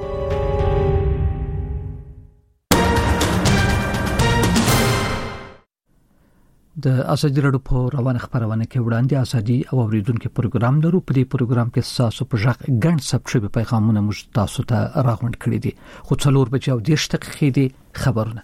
د ازادي راډیو په روانه خبرونه کې وړاندې ازادي او اوریدونکو پروګرام لرو. په دې پروګرام کې تاسو په ژغ غن ثبت شوی پیغامونه موږ تاسو ته راغونډ کړی دي. خو څلور بجې او دېرش دقیقې دي خبرونه.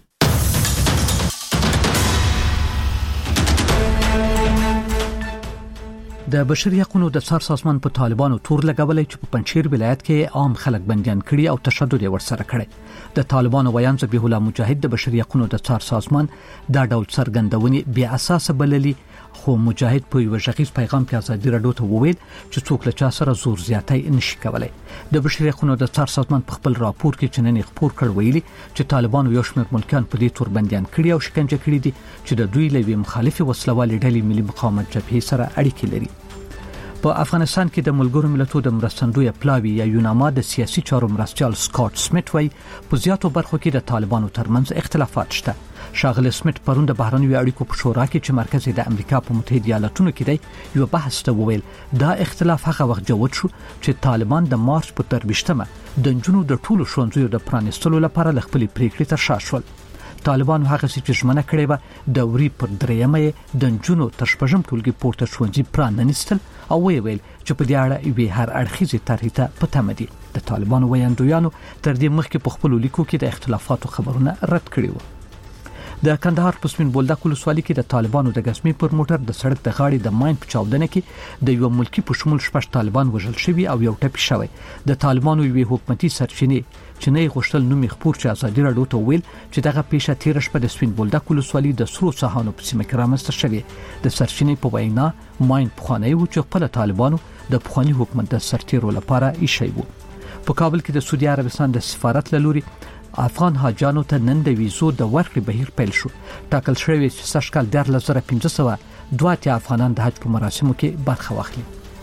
د بشري حقوقو د څار سازمان په طالبانو تور لګولای چې په پنځیر ولایت کې عام خلک بنديان کړي او تشدد یې ورسره کړي. د طالبانو ویان ذبیح الله مجاهد د بشري حقوقو د څار سازمان دا ډول څرګندونې بې اساس بللي. خو مجاهد په یو ژغیز پیغام کې ازادي راډیو ته وویل چې څوک له چا سره زور زیاتی نشي کولای. د بشري حقوقو د څار سازمان په خپل راپور کې چې نن خبر کړ ویلي چې طالبانو یو شمېر ملکان په دې تور بنديان کړي او شکنجه کړي دي چې د دوی لوي مخالفي وسلوالې ډلې ملي مقاومت جبهې سره اړیکې لري. په افغانستان کې د ملګرو ملتونو د مرستندوی پلاوی یا یوناما د سیاسي چارو مرستيال سکاټ سمیت وای په زیاتو برخو کې د طالبانو ترمنځ اختلافات شته. شاغل سمیت پرون د بهرنیو اړیکو په شورا کې چې مرکز د امریکا په متحده ایالاتونو کې دی یو بحث ته وویل دا اختلاف هغه وخت جوړ شو چې طالبان د مارچ په ترویشتمه د جنونو د ټولو شونځو د پرانستلو لپاره خپل پریکړې تر شا شول. طالبان هغه چې ژمنه کړې و د وری پر دریمه د جنونو تر شپږم ټولګي پورته شونځي پراننستل او ویل چې په دې اړه یو هر اړخیزه طرحه ته پته مدي. د طالبانو ویاندویانو تر دې مخکې په خپل لیکو کې د اختلافاتو خبرونه رد کړي وو. د کندهار په سپین بولدک ولسوالۍ کې د طالبانو د غسمی پر موټر د سړک د غاړې د ماین په چاودنه کې د یو ملکی په شمول شپږ طالبان وژل شوي او یو ټپي شوی. د طالبانو یو حکومتي سرچینې چې نه غوښتل نومي خبر چې ازادي راډیو ته ویل چې دغه پیښه تیر شپه د سپین بولدک ولسوالۍ د سرو صحانو په سیمه کې رامنځته شوې. د سرچینې په وینا ماین پخوانی و چې خپل طالبانو د پخوانی حکومت د سرتیرو لپاره ایښی و. په کابل کې د سعودي عربستان د سفارت لوري افغان حاجانو ته نن د ویزو د ورکړې بهیر پیل شو. ټاکل شوی چې سږکال د لس زره پنځه سوه دوه اتیا افغانان د حج په مراسمو کې برخه واخلي.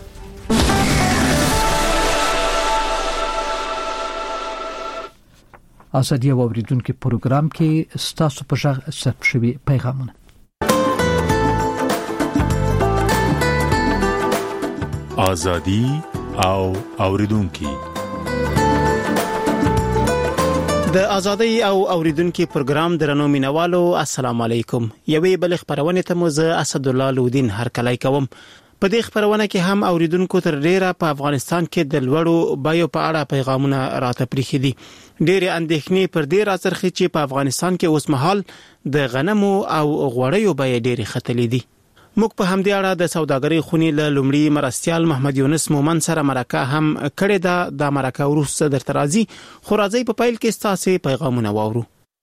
ازادي او اوریدونکو پروګرام کې ستاسو په ژغ ثبت شوی پیغامونه. ازادي او اوریدونکو د ازادي او اوریدونکو پروګرام درنو مینوالو السلام علیکم. یوې بل خبرونه ته مو زه اسد الله لودین هر کله کوم. په دې خبرونه کې هم اوریدونکو تر ډیره په افغانستان کې د لوړو بایو په اړه پیغامونه راته پریخي دي. ډېر اندېښنې پر دې راځرخي چې په افغانستان کې اوس مهال د غنمو او غوړیو بایې ډېرې ختلې دي. موږ په همدې اړه د سوداګرۍ خونې له لومړي مرستيال محمد یونس مومن سره مرکه هم کړې ده. د مرکه وروسته درته راځي خو راځي په پیل کې ستاسو پیغامونه واورو.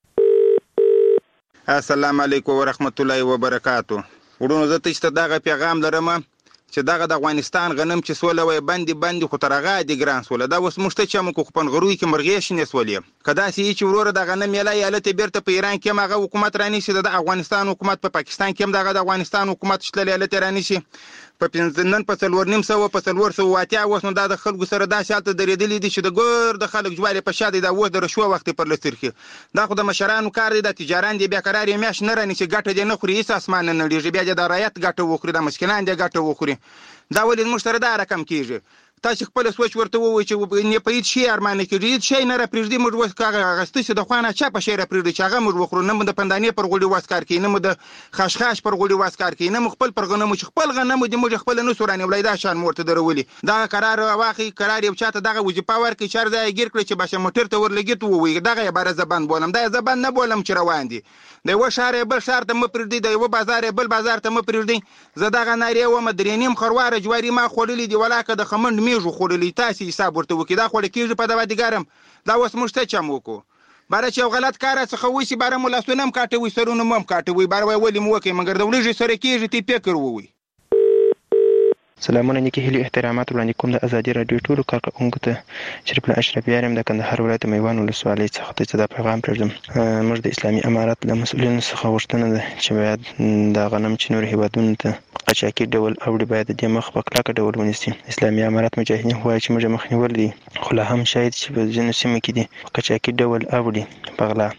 السلام علیکم ورحمت الله وبرکاتو. ورونو زه ته دغه پیغام لرم چې دغه د افغانستان غنم چې سوله وي باندې باندې خو ترغه دي ګران سوله دا اوس مشته چې موږ خپل غروي کې مرغې شنه سولې کدا سي چې وروره د غنم یلا یاله ته بیرته په ایران کې ماغه حکومت رانی شي د افغانستان حکومت په پاکستان کې هم دغه د افغانستان حکومت شتل یاله ته رانی شي په پنځنن په څلور نیم سو په څلور سو واتیا اوس نو د خلکو سره دا شالته درېدلې دي چې د ګور د خلک جوړې په شاده دا اوس د رشوه وخت پر لسترخي دا خو د مشرانو کار دی د تجاران دی بیا قرار یې میاش نه رانی چې ګټه دې نه خوري هیڅ اسمان نه لري بیا د رایت ګټه وخوري د مشکلان دی ګټه وخوري دا ولې مشترک دا رقم کیږي تاسو خپل سوچ ورته ووي چې نه په هیڅ شي ارمان کېږي شي نه را پرېږدي موږ وس کاغه غستې چې د خوانه چا په شي را پرېږدي چې هغه موږ وخورو نه د پندانې پر غوړي واسکار کې نه د خشخاش پر غوړي واسکار کې نه خپل پر غنمو چې خپل غنمو د موږ خپل نو سورانه ولایدا شان مورته درولي دا قرار واخی قرار یو چاته دغه وظیفه ورکړي چر ځای ګیر کړی چې باشه موټر ته ورلګیت ووي دغه عبارت زبان بولم دا زبان نه بولم چې روان دي د یو شهر بل شهر ته م پرېږدي د یو بازار بل بازار ته م پرېږدي زه دغه ناری و مدرینیم خرواره جواری ما خورلې دی ولاکه د خمند میږو خورلې تاسو حساب ورته وکي دا خو کېږي په دوا دیګارم دا اوس مشته چم وکړو بار چې غلط کار څه وسی بار مولا سونم کاټوي سرونه مم کاټوي بار وای ولې مو وکي مګر د ولې سره کېږي تی فکر ووي سلامونه نیکی هیلې احترامات وړاندې کوم د ازادي راډیو ټولو کارکوونکو ته. شریف الله اشرفیار یم د کندهار ولایت میوان ولسوالۍ څخه ته دا پیغام پرېږدم. موږ د اسلامي امارت له مسؤلینو څخه غوښتنه ده چې باید دا غنم چې نور هیوادونو ته قاچاقي ډول اوړي باید د دې مخ په کلکه ډول ونیسي. اسلامي امارت مجاهدین وایي چې موږ مخنیول دي، خو لا هم شاید چې په ځینو سیمو کې دي قاچاقي ډول اوړي په غلا.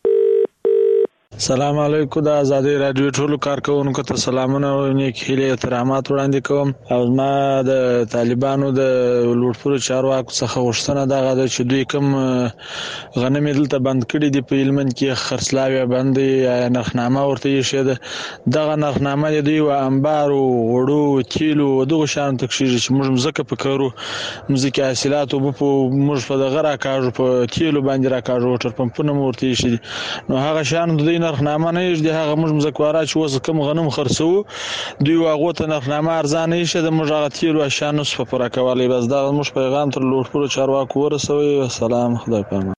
سلام علیکم. د ازادي رادیو ټولو کارکوونکو ته سلامونه او نیک هیلې احترامات وړاندې کوم. او ما د طالبانو د لوټپورو چارواکو څخه غوښتنه دغه ده چې دوی کوم غنم دلته بند کړي دي په هلمند کې خرڅلاوی بند یا نرخنامه ورته ایښې ده، دغه نرخنامه د دوی و انبارو غوړو تیلو دغه شیانو ته کښېږي چې موږ مځکه په کرو، مځکې حاصلات اوبه په موږ په دغه راکاږو، په تیلو باندې راکاږو، وټر پمپونه مو ورته ایښي دي. نو هغه شیانو د دوی نرخنامه نه ایږدي، هغه موږ مځکوارا چې اوس کوم غنم خرڅوو دوی هغو ته نرخنامه ارزانه ایښې ده، موږ هغه تیلو اشیا نه شو پوره کولی. بس دغه موږ پیغام تر لوټپورو چارواکو ورسوئ. سلام، خدای پامان.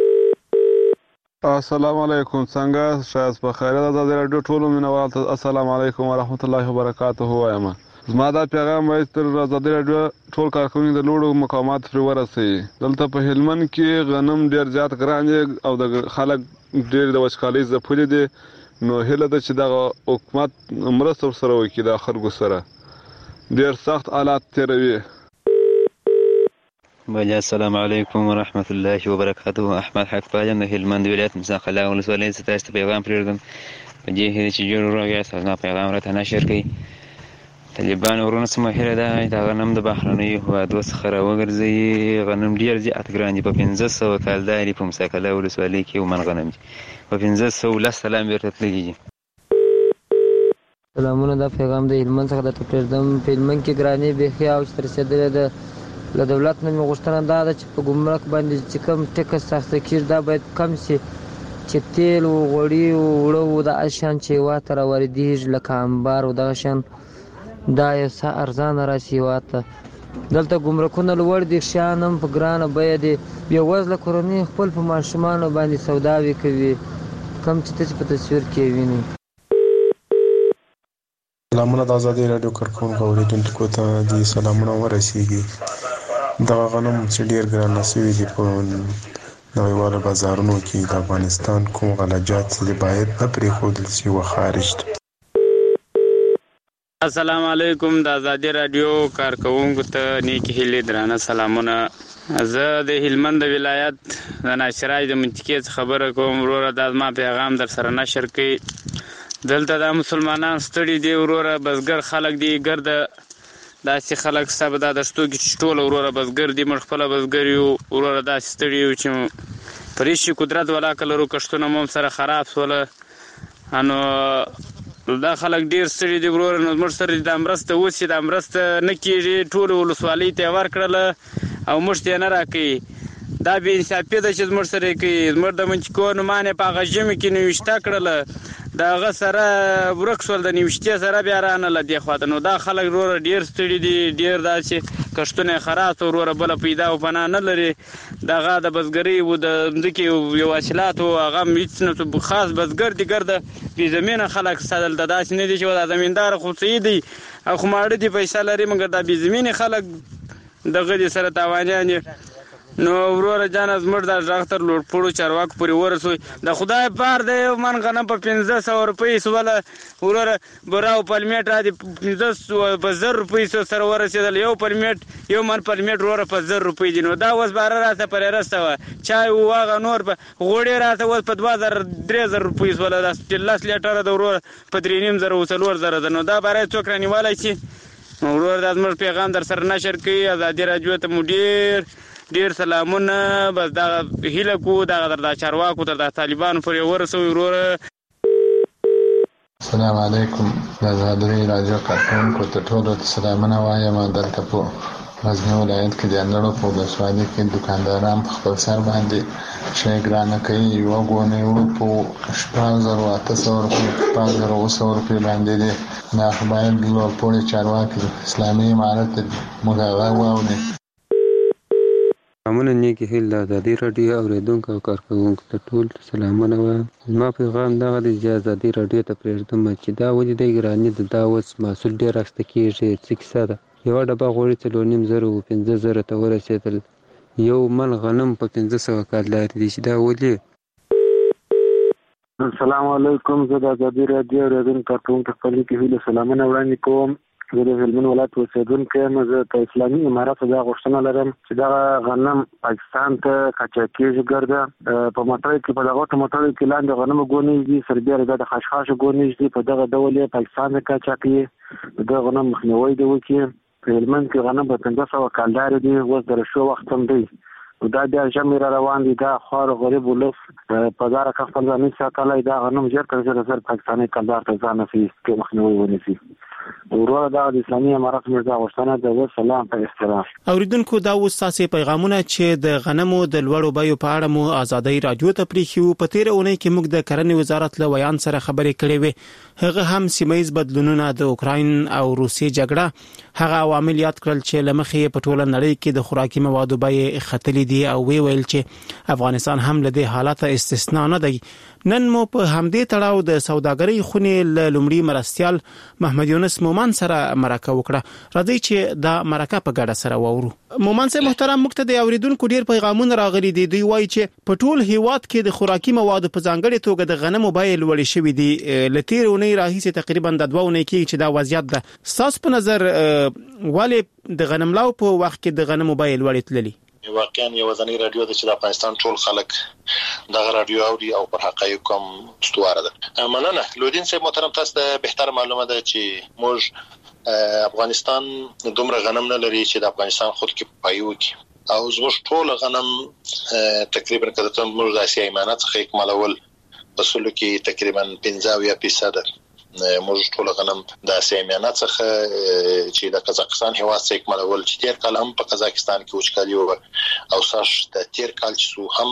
السلام علیکم. څنګه شایست بخیر د ازادي راډیو ټولو مینوال ته السلام علیکم ورحمت الله وبرکاته وایم. زما دا پیغام وایي تر ازادي راډیو ټول کارکوونکي د لوړو مقامات پرې ورسوي. دلته په هلمند کې غنم ډېر زیات ګران دي او د خلک ډېر د وچکالۍ ځپلي دي. نو هیله ده چې دغه حکومت مرسته ورسره وکړي، د خلکو سره ډېر سخت حالات تېروي. بله السلام علیکم ورحمت الله وبرکاته. احمد حق پایم د هلمند ولایت مزاخله ولسوالۍ څخه تاسو ته پیغام پرېږدم په دې هیله چې جوړ ورغ یاست او زما پیغام راته نشر کړئ. طالبان ورونه څه هیله ده چې دا غنم د بهرنیو هېوادو څخه راوګرځوي. غنم ډېر زیات ګران دي، په پنځه سوه کال دي په مساکله ولسوالۍ کې ومن غنم دي، په پنځه سوه لس سلام بیرته تللي دي. سلامونه. دا پیغام د هلمند څخه درته پرېږدم. په هلمند کې ګرانۍ بیخي اوج ته رسېدلې ده. له دولت نه مې غوښتنه دا ده چې په ګمرک باندې چې کوم ټکس اخیستل کېږي دا باید کم شي، چې تیل و غوړي و اوړه و دغه شیان چې هېواد ته راواردېږي لکه انبار و دغه شیان دا یو څه ارزانه راشي هېواد ته. دلته ګمرکونه لوړ دي، شیان هم په ګرانه بیه دي. بېوزله کورنۍ خپل په ماشومانو باندې سوداوې کوي، کوم چې تاسې په تصویر کې وینئ. سلامونه. د ازادي راډیو کارکوونکو اورېدونکو ته دې سلامونه ورسیږي. دغه غنم چې ډېر ګرانه شوي دي په نړیوالو بازارونو کې د افغانستان کوم غلجات چې باید نه پرېښودل شي و خارج ته. السلام علیکم. د ازادي راډیو کارکوونکو ته نیکی هیلې درانه سلامونه. زه د هلمند ولایت د ناشراج د منطقې څخه خبره کوم. وروره دا زما پیغام در سره نشر کړئ. دلته د مسلمانان ستړي دي وروره، بزګر خلک دي، ګرده داسې خلک ستا به دا دشتو کې چې ټوله وروره بزګر دي، موږ خپله بزګر یو وروره، داسې ستړي یو چې په ریشي قدرت ولاکه لرو، کښتونه مو هم سره خراب سوله. نو دا خلک ډېر ستړي دي وروره. نو زموږ سره دا مرسته اوس چې دا مرسته نه کېږي، ټولو ولسوالۍ ته یې ورکړله او موږ ته یې نه راکوي. دا بې انصافي ده چې زموږ سره یې کوي. زموږ د منطقو نومان یې په هغه ژمي کې نوشته کړله، د هغه سره ورک شول، د نوشتې سره بیا رانله دې خوا ته. نو دا خلک وروره ډېر ستړي دي، ډېر داسې کښتونه یې خراب سوه وروره، بله پیدا او پناه نه لري. دغه د بزګرۍ و د مځکې یو حاصلات و هغه هم هېڅ نه، خاص بزګر دي، ګرده بې زمینه خلک ستا دلته داسې نه دي چې دا زمینداره خو صحیح دی او خو ماړه دي، پیسه لري، مګر دا بې زمینې خلک دغه دي سره تاوانیان دي. نو وروره جانه زموږ دا غږ تر لوړپوړو چارواکو پورې ورسوي. د خدای پار د یو من غنم په پنځه سوه روپۍ سوله وروره، بوره او پلمېټ را دي پنځه سوه په زر روپۍ سره ورسېدل. یو پلمېټ یو من پلمېټ وروره په زر روپۍ دي. نو دا اوس باره راته پرې رسته وه، چای و هغه نور په غوړې راته اوس په دوه زره درې زره روپۍ سوله، دا لس لیټره د وروره په درې نیم زره و څلور زره ده. نو دا باره څوک رانیولی شي؟ وروره دا زموږ پیغام در سره نشر کوي. ازادي راډیو ته مو ډېر ډېر سلامونه. بس دغه هیله کوو دغه تر دا چارواکو تر دا طالبانو پورې ورسوي وروره. السلام علیکم. د ازادي راډیو کارکوونکو ته ټولو ته سلامونه وایم. دلته په غزني ولایت کې د اندړو په ولسوالۍ کې دوکانداران په خپل سر باندې شی ګرانه کوي. یوه ګونۍ وړو په شپږ زرو اته سوه روپۍ شپږ زرو اوه سوه روپۍ باندې دی. دا خو باید لوړپوړي چارواکي اسلامي امارت موږ هغه واوري. سلامونه. نیکې هیلې د ازادي راډیو اورېدونکو او کارکوونکو ته ټول سلامونه وایم. زما پیغام دغه دی چې ازادي راډیو ته پرېږدم چې دا ولې دی ګراني ده، دا اوس محصول ډېر اخیسته کېږي، څه کیسه ده؟ یو ډبه غوړي څلور نیم زره او پنځه زره ته ورسېدل. یو من غنم په پنځه سوه کال دي چې دا ولې. السلام علیکم. زه د ازادي راډیو اورېدونکو کارکوونکو خپل کې هیله سلامونه وړاندې کوم. زه د هلمند ولایت اوسېدونکی یم. زه د اسلامي اماراتو دا غوښتنه لرم چې دغه غنم پاکستان ته قاچاق کېږي ګرده په موټرو کې په دغه موټرو کې لاندې غنم ګونیږ دي سربیره د خشخاش ګونیږ دي په دغه ډول یې پاکستان ته قاچاق کړي د غنم مخنیوي دی وکړي. په هلمند کې غنم په پنځه سوه کالدار دي اوس د رشو وخت هم دی دا بیا ژمی را روان دي دا خوار غریب ولس په داره که خپل ځاني ساتلی دا غنم ژر تر ژره زر پاکستاني کلدار ته ځان نسي کې مخنیوي ونیسي. وروره دا د اسلامي اماراتو موږ دا غوښتنه ده. سلام په احترام. اوریدونکو دا اوس تاسو پیغامونه چې د غنمو د لوړو بیو په اړه مو ازادي رادیو ته پریښیو. په تیر اونۍ کې موږ د کرنې وزارت له ویان سره خبرې کړې وې. هغه هم سیمایي بدلونونه د اوکراین او روسیې جګړه هغه عوامل یاد کړل چې لمخې په ټوله نړۍ کې د خوراکي موادو بیې ختلې دي او وی ویل چې افغانستان هم له دې حالت استثنا نه دی. نن مو په همدې تړاو د سوداګرۍ خونې له لومړي مرستيال محمد یونس مومن سره مرکه وکړه. راځي چې دا مرکه په ګډه سره وورو. مومن سره محترم مقتدی اوریدونکو ډیر پیغامونه راغلي دي. دوی وایي چې په ټول هیواد کې د خوراکي موادو په ځانګړي توګه د غنمو بیې لوړې شوې دي. لتیر ونی راهیسه تقریبا د دوه ونی کې چې دا وضعیت ده. ساس په نظر والي د غنملاو په وخت کې د غنمو بیې لوړې تللي. واقعا یو ځنی رادیو د چې د افغانستان ټول خلک دغه رادیو اوري او پر حقایق کوم استواره ده. مننه لودین صاحب محترم. تاسو ته بهتر معلومه ده چې موږ افغانستان دومره غنم نه لري چې د افغانستان خود کې پایو کې او زموږ ټول غنم تقریبا کده موږ د اسیا ایمانات څخه اکمالول اصول کې تقریبا پنځه فیصد موږ ټول غنم د اسیا ایمانات څخه چې د قزاقستان هیواد څخه اکمالول چې تیر کال هم په قزاقستان کې وچکالي و او ساش د تیر کال چې هم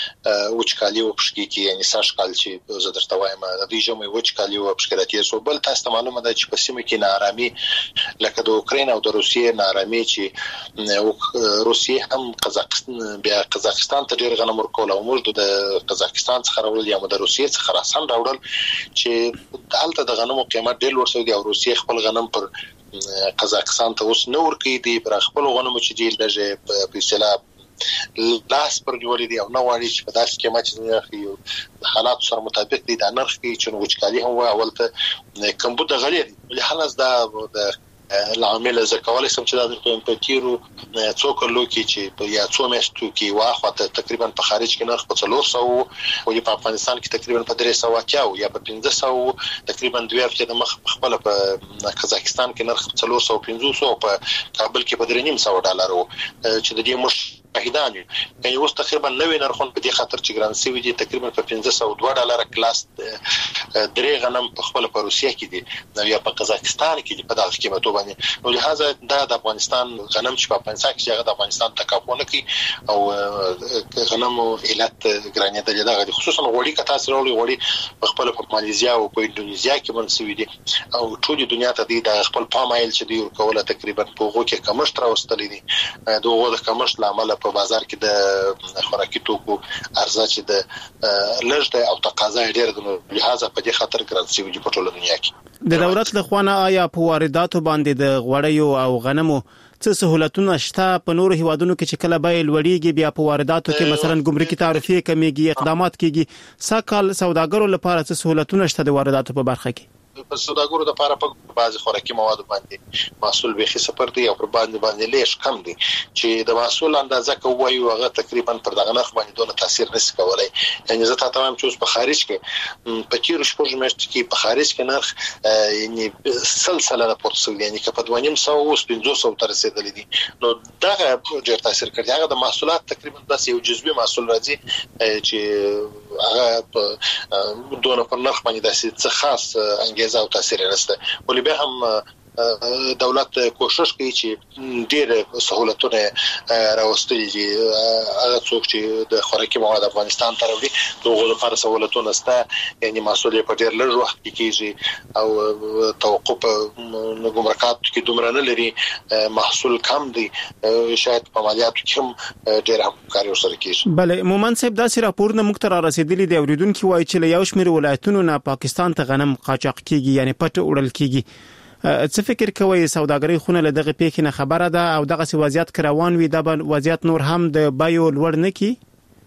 وچکالي و پښکی کې یعنی ساش کال چې زه درته وایم د دې جمعې وچکالي و پښکراتي سو بل تاسو معلومه ده چې په سیمه کې نارامي لکه د اوکرين او د روسیې نارامي چې روسیې هم قزاقستان بیا قزاقستان ته ډیر غنم ورکول او موږ د قزاقستان څخه راوړل یا د روسیې څخه راسن راوړل چې دالته د غنمو قیمت ډېر لوړ شوی دی او روسیې خپل غنم پر قزاقستان ته اوس نور کې دی پر خپل غنمو چې دی لږه په اصطلاح لاس پر نیولې دی او نو واړي چې په داسې قیمت چې حالات سره مطابق دي د نرخ کې چې وچکالي هم اول ته کمبود غلي دي لحاظ دا د العامل زکوالي سم چې د پمپتیرو څوک لوکي چې یا څو میاشتو کې واخته تقریبا په خارج کې نرخ په څلور سوه او په افغانستان کې تقریبا په درې سوه کې یا په پنځه سوه تقریبا دوه هفته د مخ خپل په قزاقستان کې نرخ په څلور سوه پنځوس او په کابل کې په درې نیم سوه ډالر وو چې د دې مش شاهدان یعنی اوس تقریبا نوې نرخونه په دې خاطر چې ګران سوي دي تقریبا په پنځه سوه دوه ډالر کلاس درې غنم په خپل په روسیه کې دي یا په قزاقستان کې دي په دغه قیمتو باندې نو لهدا دا د افغانستان غنم چې په افغانستان کې هغه د افغانستان تکافونه کوي او غنم علت ګرانې د دغه خصوصا غوړي کته سره غوړي په خپل په ماليزیا او په انډونیزیا کې منسوي دي او ټول دنیا ته د خپل پامایل چې دی ورکوله تقریبا په هغه کې کمشت راوستلې دي دغه د کمشت لامل په بازار کې د خوراکي توکو ارزښت چې د لږ دی او تقاضا ډېر د لهدا په دې خاطر ګرځي وي په ټوله دنیا کې د دولت له خوانه آیا په وارداتو باندې د غوړیو او غنمو څه سہولتونه شته په نورو هیوادونو کې چې کله به لوړیږي بیا په وارداتو کې مثلا ګمرکي تعرفې کمیږي اقدامات کیږي ساکال سوداګرو لپاره څه سہولتونه شته د وارداتو په برخه کې په سوداګرو د لپاره په بعض خوراکي مواد باندې محصول به خصفر دی او پر باندې باندې لیش کم دی چې د محصول اندازه کوي هغه تقریبا پر دغه نرخ باندې دونه تاثیر نشي کولای یعنی زه ته تمام چې په خارج کې په تیر شپږ میاشتې کې په خارج کې نرخ یعنی سلسله راپورته یعنی که په دوه نیم سوه او پنځوس سوه تر رسیدلې دي نو دغه ډېر تاثیر کوي هغه د محصولات تقریبا داس یو جزوي محصول راځي چې هغه په دونه پر نرخ باندې داسې څه خاص انګیزه او تاثیر نشته ولې به هم دولت کوشش کوي چې ډېر سہولتونه راوستي دي هغه څوک چې د خوراکي مواد افغانستان ته راوړي دغه لپاره سہولتونه شته یعنی محصول په ډېر لږ وخت کې کیږي او توقف ګمرکات کې دومره نه لري محصول کم دی شاید په مالیاتو کې هم ډېر همکاري ورسره کیږي. بله مومن صاحب داسې راپورونه موږ ته رسیدلي دي اوریدونکو وایي چې له یو شمېر ولایتونو نه پاکستان ته غنم قاچاق کیږي یعنی پټ وړل کیږي څه فکر کوي سوداګرۍ خونه له دغه پیښې نه خبره ده او دغه سی وضعیت کروان وي د وضعیت نور هم د بایو لوړ نه کی؟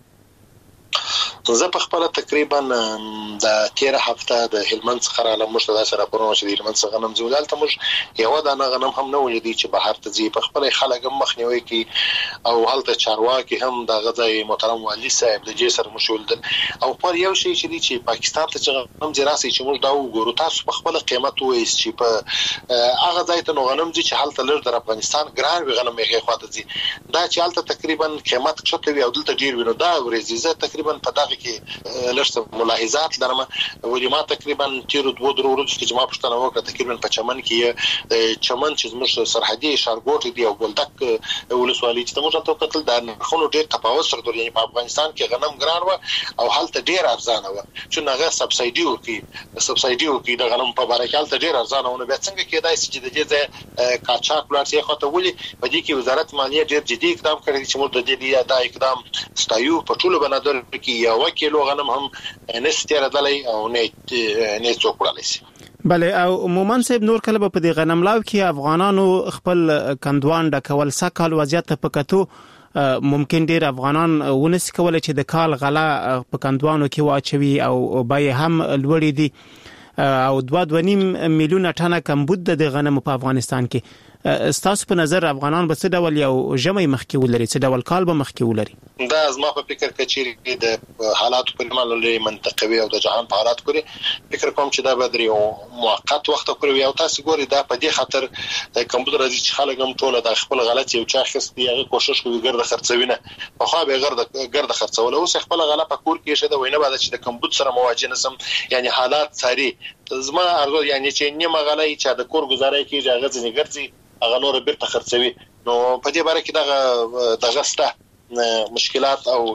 زه په خپل تقریبا د تیر هفته د هلمند څخه را لمشته د سره پرونه چې د هلمند څخه غنم زولال ته موږ یو د غنم هم نه ولیدي چې بهر ته ځي په خپل خلک مخنیوي کی او هلته چارواکي هم د غځای محترم والی صاحب د جسر مشول او پر یو شی چې چې پاکستان ته چې غنم زراسي چې موږ دا وګورو تاسو په خپل قیمت وایي چې په هغه ځای ته غنم ځي چې هلته لږ د افغانستان ګران وي غنم یې خواته ځي دا چې هلته تقریبا قیمت کښته وي او دلته ډیر وي نو دا ورزيزه تقریبا په دغه کې لږ ملاحظات لرم ولې ما تقریبا تیر دوه درو ورځې کې جما پښتنه وکړه تقریبا په چمن کې چمن چې زموږ سرحدي ښارګوټ دی او بولدک ولسوالۍ چې موږ ته قتل د خونو ډیر تفاوت سره درې په افغانستان کې غنم ګران و او حالت ډیر ارزانه و چې نغه سبسایډي ورکي سبسایډي ورکي د غنم په باره کې حالت ډیر ارزانه و نو بیا څنګه کېدای چې د دې ځای کاچاک پلاټ یې خاطر ولي په دې کې وزارت مالیه ډیر جدي اقدام کړی چې موږ د دې دا اقدام ستایو په ټولو بنادر کې یو وکیل غنم هم نستیره دلای او نه نه څوکړلای شي. بله او مومن صاحب نور کله په دې غنم لاو کې افغانانو خپل کندوان ډکول سکهال وضعیت په کتو ممکن ډیر افغانان ونس کول چې د کال غلا په کندوانو کې واچوي او بای هم لوړې دي او دوه دوه نیم میلیونه ټنه کمبود د غنم په افغانستان کې ستاسو په نظر افغانان به څه ډول یو جمعي مخکې ولري څه ډول کال به مخکې ولري؟ دا زما په فکر کې چې د حالاتو په اړه لري منطقوي او د جهان په حالات پورې فکر کوم چې دا به درې او موقت وخت پورې او تاسو ګوري دا په دې خاطر د کمپیوټر راځي چې خلک هم ټول د خپل غلط یو چا خستي هغه کوشش کوي ګرځ خرڅوینه په خو به ګرځ ګرځ خرڅول او خپل غلط په کور کې شه دا وینه بعد چې د کمپیوټر سره مواجه نسم یعنی حالات ساري زما ارزو یعنی چې نیمه غلای چې د کور گزارای کیږي هغه ځنی ګرځي هغه نور بیرته خرڅوي نو په دې باره کې دغه دغه سته مشکلات او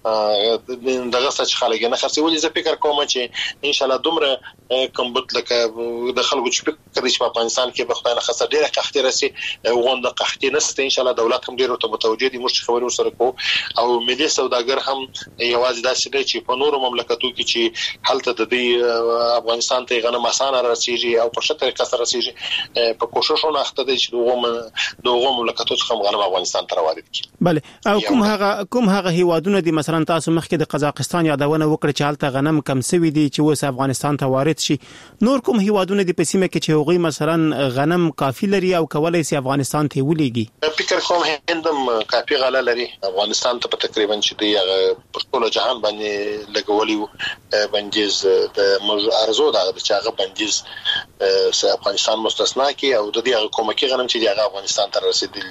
دغه څه چې خلک نه خرڅولي زه فکر کوم چې ان شاء الله دومره کمبوت لکه د خلکو چې فکر کوي چې په افغانستان کې به خدای نه خاصه ډیره قحطي راسي غونډه قحطي نشته ان شاء الله دولت هم ډیره ته متوجه دي موږ خبرو سره کوو او ملي سوداګر هم یوازې داسې دی چې په نورو مملکتو کې چې حالت د دې افغانستان ته غنم اسانه راسيږي او په شته طریقه سره راسيږي په کوششونه اخته دي چې دغه دغه مملکتو څخه غنم افغانستان ته وارد کړي. بله او کوم هغه کوم هغه هیوادونه دي مثلا تاسو مخکې د قزاقستان یادونه وکړه چې حالت غنم کم سوي دي چې اوس افغانستان ته وارد شي نور کوم هیوادونه دي په سیمه کې چې هغوی مثلا غنم کافي لري او کولای شي افغانستان ته ولېږي؟ فکر کوم هندم کافي غله لري افغانستان ته تقریبا چې دی په ټول جهان باندې لګولي بنجز د موږ ارزو دا چې هغه بنجز افغانستان مستثنا کی او د دې حکومتي غنم چې دی هغه افغانستان ته رسیدلی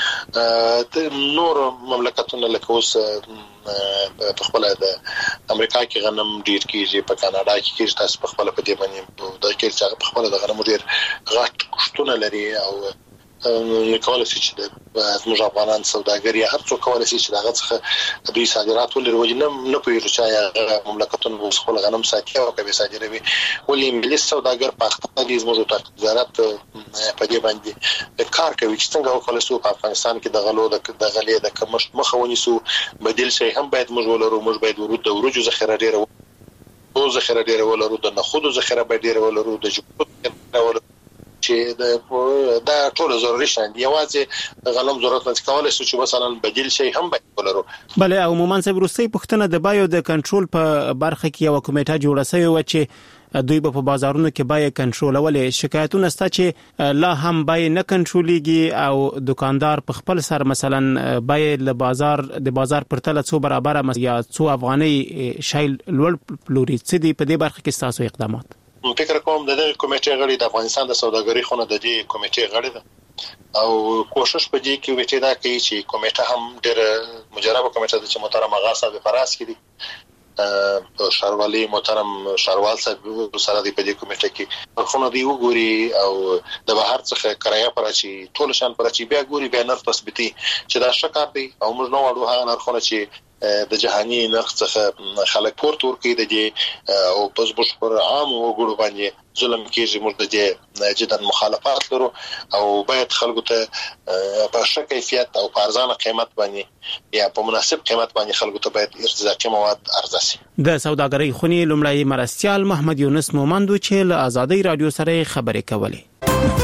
دي نور مملکتونه لکه اوس په خپل د امریکا کې غنم ډیر کیږي په کاناډا کې کیږي تاسو په خپل په دې باندې د کې چې په خپل د غنم ډیر غټ کښتونه لري او نکول شي چې د زموږ افغانان سوداګري هر څو کول شي چې دغه څخه دوی صادرات ولري ولې نه پوهیږي چې مملکتونه خپل غنم ساتي او کوي صادروي ولې ملي سوداګر په خپل زموږ د وزارت په دې باندې کار کوي چې څنګه وکړي چې په افغانستان کې د غلو د غلې د کمښت مخه ونیسو بدیل شي هم باید موږ ولرو موږ باید ورود د ورجو ذخیره ډیره او ذخیره ډیره ولرو د نخودو ذخیره باید ډیره ولرو د جوړو ولرو چې دا ټول ضروري شان دی یوازې غنم ضرورت نه کولای شي چې مثلا بدیل شي هم باید ولرو. بله او عموما سب روسي پښتنه د بایو د کنټرول په برخه کې یو کمیټه جوړه شوی و چې دوی په بازارونو کې بای کنټرولولې شکایتونه ستا چې لا هم بای نه کنټرولېږي او دکاندار په خپل سر مثلا بای له بازار د بازار پرتله څو برابر یا څو افغاني شایل لوړ پلوري څه دی په دې برخه کې تاسو اقدامات؟ فکر کوم د دې کمیټې غړي د افغانستان د سوداګرۍ خونه د دې کمیټې غړي ده او کوشش په دې کې وته دا کوي چې کمیټه هم ډېر مجربه کمیټه د چې محترم آغا صاحب فراس کړي شاروالي محترم شاروال صاحب سره دی په دې کمیټه کې خونه دی وګوري او د بهر څخه کرایه پر چې ټول شان پر چې بیا ګوري بیا نرخ تثبیتي چې دا شکار دی او موږ نو وړو هغه نرخونه چې د جهاني نرخ څخه خلک پورته ورکړي د دې او پس بش پر عام وګړو باندې ظلم کېږي موږ د دې جدا مخالفت لرو او باید خلکو ته په ښه کیفیت او په ارزانه قیمت باندې یا په مناسب قیمت باندې خلکو ته باید ارتزاقي مواد عرضه شي. د سوداګرۍ خونی لومړی مرستيال محمد یونس مومندو چې له آزادۍ رادیو سره خبرې کولې.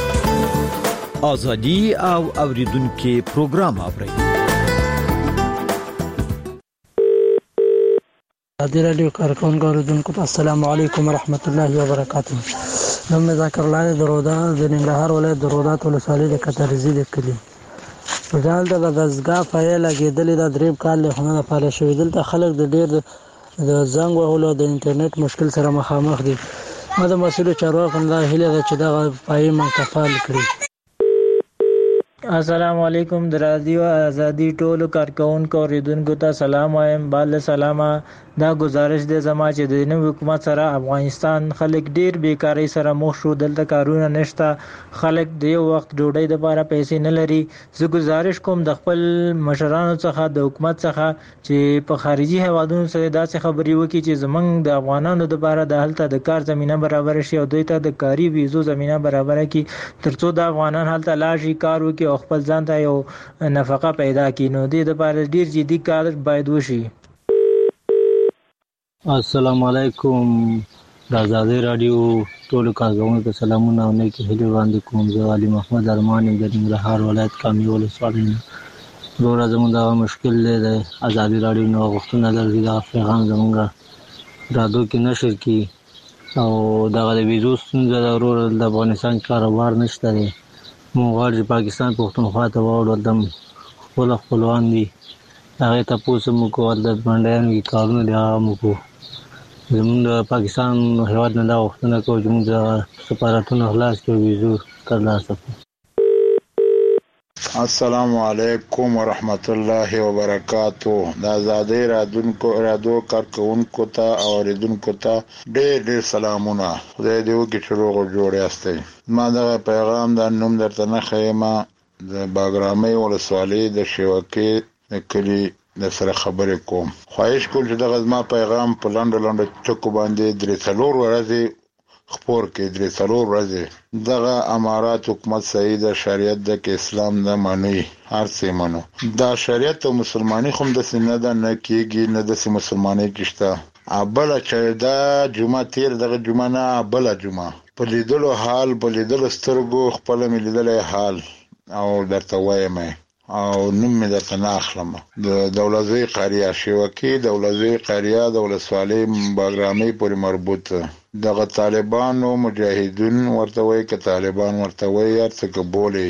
ازادي او اوریدونکو پروګرام اورئ. ازادي رادیو کارکونکو اوریدونکو ته السلام علیکم ورحمت الله وبرکاته. نوم ذکر الله درودا د ننګرهار ولایت درودات ولسوالۍ د کترزی د کلی په ډول د دزګا فایل لګیدل د دریب کال له خونه لپاره شوې دلته خلک د ډیر د زنګ وهلو د انټرنیټ مشکل سره مخامخ دي. ما د مسؤل چارواکو نه هیله ده چې دا پای منکفال کړي. السلام علیکم د رادیو ازادي ټولو کارکونکو اوریدونکو ته سلام وایم. بل سلامه دا گزارش دی زما چې د نوې حکومت سره افغانستان خلک ډیر بیکاری سره مخ شو. دلته کارونه نشته، خلک د یو وخت ډوډۍ لپاره پیسې نه لري. زه گزارش کوم د خپل مشرانو څخه د حکومت څخه چې په خارجي هیوادونو سره داسې خبرې وکړي چې زمونږ د افغانانو لپاره د هلته د کار زمينه برابر شي او دوی ته د کاري ویزو زمينه برابر کړي ترڅو د افغانان هلته لاړ شي، کار وکړي او خپل ځان ته یو نفقه پیدا کړي. نو د دې لپاره ډیر جدي کار باید وشي. السلام علیکم د ازادي رادیو ټولو کارکونکو ته سلامونه او نیکی هیلې وړاندې کوم. زه علي محمد ارمان یم د ننګرهار ولایت کامې ولسوالۍ نه. وروره زموږ دغه مشکل دی د ازادي رادیو نه غوښتنه ده چې دغه پیغام زموږ رادیو کې نشر کړي او دغه د ویزو ستونزه ده. وروره د افغانستان کاروبار نشته دی. موږ غواړو چې پاکستان پښتونخوا ته واوړو، دلته خپل خپلوان دي، هغې تپوس هم وکړو، هلته بنډیانو کې کارونه دي هغه هم وکړو. زموږ د پاکستان هېواد نه دا غوښتنه کوو چې موږ د سفارتونه خلاص کړو، ویزو ترلاسه کړو. السلام علیکم ورحمت الله وبرکاتو. د ازادي رادیو کارکونکو ته او اوریدونکو ته ډېر ډېر سلامونه. خدای دې وکړي چې روغ او جوړ یاستئ. ما دغه پیغام د نوم درته نه ښیم د باګرامۍ ولسوالۍ د شیوکې د کلي د سره خبرې کوم. خواهش کوم چې دغه زما پیغام په لنډو لنډو ټکو باندې درې څلور ورځې خپور کړي. درې څلور ورځې دغه امارات حکومت صحیح د شریعت د کې اسلام نه مني، هر څه منو. دا شریعت او مسلمانۍ خو داسې نه ده، نه کېږي، نه داسې مسلمانۍ کې شته. بله چې دا جمعه تېر دغه جمعه نه بله جمعه په لیدلو حال په لیدلو سترګو خپله مې لیدلی حال او درته وایم او نوم مې درته نه اخلم. د دولتزوی قریه شیوکې دولتزوی قریه د ولسوالۍ باګرامۍ پورې مربوط دغه طالبانو مجاهدین ورته وایي که طالبان ورته وایي هر څه که بولي.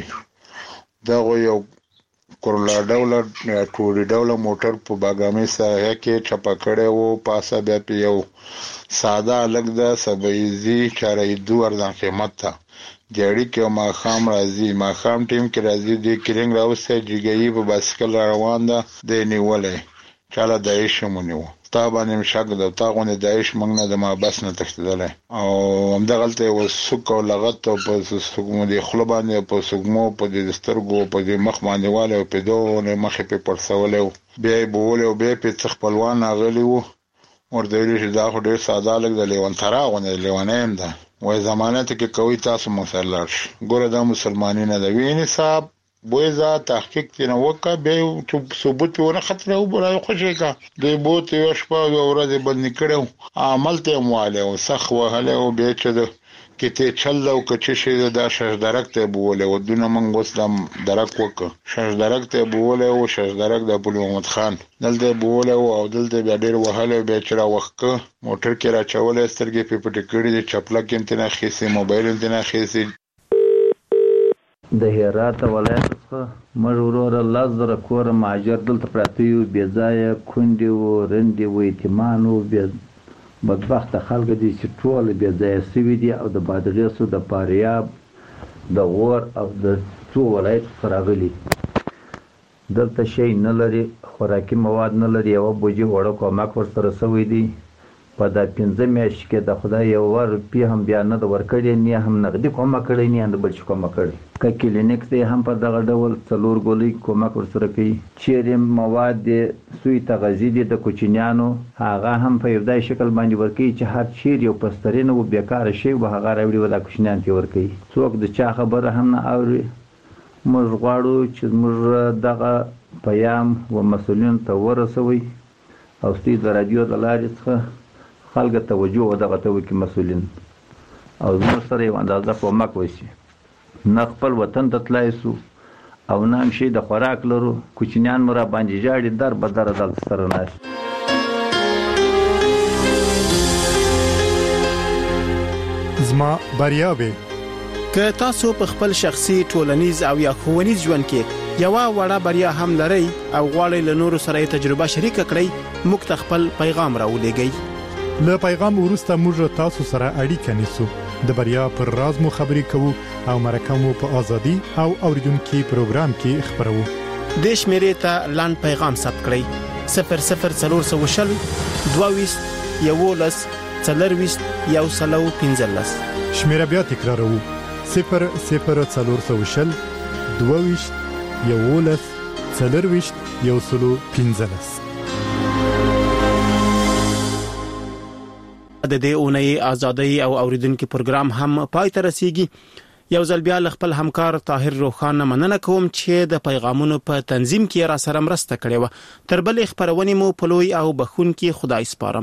دغه یو کورلا ډوله یا ټوري ډوله موټر په باګرامۍ ساحه کې چپه کړی و. پاسه بیا پې یو ساده هلک ده سبعیزي چارهیدو ارزان قیمت ته جړی کې ماښام راځي، ماښام ټیم کې راځي، دی کرنګ راوسته جګیي په باسکل را روان ده، دی نیولی چاله داعش هم ونیو. تا باندې مې شک ده، تا غوندې داعش موږ نه د محبس نه تښتېدلی او همدغلته یو سوک او لغت او په د خوله باندې په سږمو په د سترګو په د مخ باندې والی او په دوه مخې پې پړسولی و. بیا یې بولی او بیا یې پې څه خپلوان راغلي وو. ورته ویلي چې دا خو ډېر ساده هلک د لیونترا غوندې لیونی هم ده، وای ضمانت کې کوي تاسو موږ سره لاړ شئ. ګوره دا مسلمانۍ نه ده. وینې صاحب بویزه تحقیق ترېنه وکړه، بیا یې ثبوت یې ونه ختلی وبوله خوشې کړه. دوی بوت یوه شپه او یوه ورځ یې بندي کړی و، عمل ته یې هم وهلی و، سخت وهلی و. بیا چې د کتې چل ده او که څه شی ده دا ششدرک ته یې بولی و. دونه موږ اوس دا درک وکړه، ششدرک ته یې بولی و. ششدرک د پل محمد خان دلته یې بولی و او دلته بیا ډېر وهلی و. بیا چې راوښکه موټر کې راچولی، سترګې پې پټې کړي دي، چپلک یې هم ترې نه اخیستې، موبایل یې هم ترې نه اخیستې. د هرات ولایت څخه موږ وروره لس زره کوره مهاجر دلته پراته یو، بې ځایه کونډې وو، رندې وو، یتیمان وو، بدبخته خلک دي چې ټول بې ځایه سوي دي او د بادغیسو د فاریاب د غور او د څو ولایت څخه راغلي. دلته شی نه لري، خوراکي مواد نه لري، یوه بوجي وړه کومک ورسره سوی دی. په دا پنځه میاشتې کې د خدای یوه روپۍ هم بیا نه ده ورکړې، نه هم نغدي کومک کړی، نه هم بل شي کومک کړی. که کلینیک دی هم په دغه ډول څلور ګولۍ کومک ورسره کوي. چیرې مواد دی سوی تغذي دي د کوچنیانو، هغه هم په یو دای شکل باندې ورکوي چې هر چیرې یو پسترین و بیکاره شی و هغه راوړي و دا کوچنیانو ته ورکوي. څوک د چا خبره هم نه اوري. موږ غواړو چې موږ دغه پیام و مسؤلینو ته ورسوئ او ستاسو د رادیو د لارې څخه خلک توجه و دغه ته وکړي مسؤلین او زموږ سره یو اندازه کومک وشي. نه خپل وطن ته تلای سو او نه هم شي د خوراک لرو. کوچنیان مو را باندې ژاړي، در به دره دلته سره ناست. زما بریاوې که تاسو په خپل شخصي ټولنیز او یا ښوونیز ژوند کې یو وړه بریا هم لرئ او غواړئ له نورو سره تجربه شریک کړئ، موږ ته خپل پیغام راولېږئ. له پیغام وروسته موږ تاسو سره اړیکه نیسو، د بریا پر راز مو خبرې کوو او مرکه مو په ازادي او اوریدونکو پروګرام کې خبرو. د شمیرې ته لاند پیغام ثبت کړئ: صفر صفر څلور سوه شل دوه ویشت یولس څلرویشت یو سلو پنځلس. شمیره بیا تکراروو: صفر صفر څلور سوه شل دوه ویشت یولس څلرویشت یو سلو پنځلس. د دې اونۍ ازادي او اوریدونکو پروګرام هم پای ته رسیدي. یو ځل بیا خپل همکار طاهر روخان مننه کوم چې د پیغامونو په تنظیم کې را سره مرسته کړې و. تر بلې خبرونه مو په لوی او بخونکي خدای سپارم.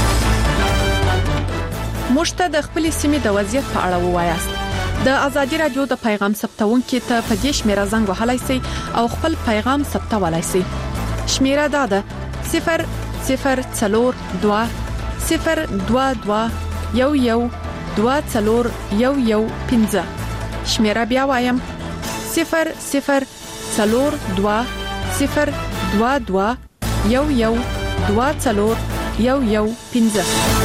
مشته د خپل سیمې د وضعیت په اړه ووایاست. د ازادي رادیو د پیغام ثبتونکو ته په دې شمیره زنګ وهلای شئ او خپل پیغام ثبتولای شئ. شمیره دا ده صفر صفر څلور دوه صفر دوه دوه یو یو دوه څلور یو یو پنځه. شمیره بیا وایم: صفر صفر څلور دوه صفر دوه دوه یو یو دوه څلور یو یو پنځه.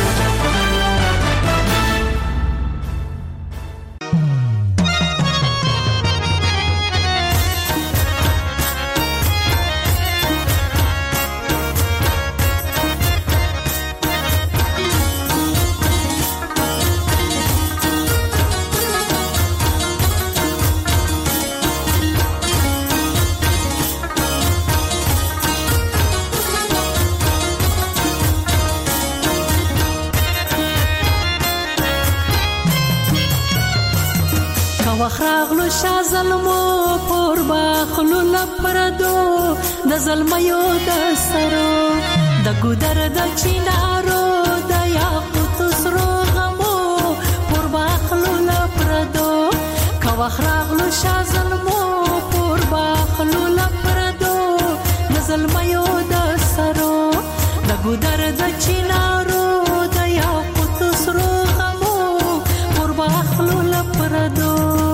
وخراغلو شا ظلمو پر باخلو لپردو د ظلمیو د سرو د ګودر د چینارو د یاقوت سرو غمو پر باخلو لپردو کا وخراغلو شا ظلمو پر باخلو لپردو د ظلمیو د سرو د ګودر د چینارو د یاقوت سرو غمو پر باخلو لپردو.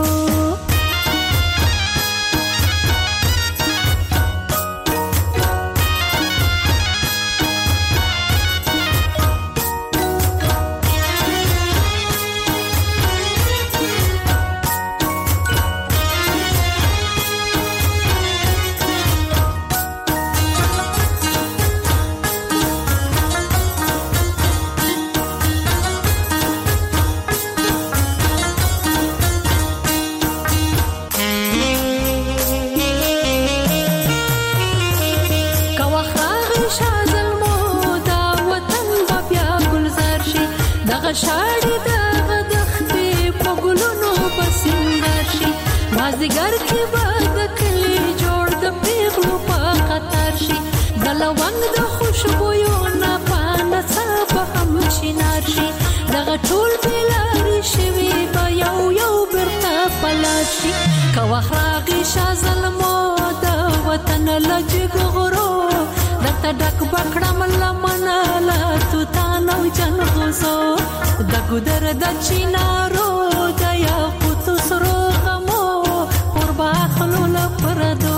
شاړي د غدختې په ګلونو بسنګر شي مازدیګر کې به د کلي جوړ د پیغلو په قطار شي د لونګ د خوشبویو نه پانه څه هم شینار شي دغه ټول بلاري شوي به یو یو برته پلار شي که وخت راغی شا ظلمو د وطن لجګ غرو درته ډک بکړم لمنه له توتان او جنغوزو د ګودر د چینارو د یاقوت سرو غمو پر باخلو لپردو.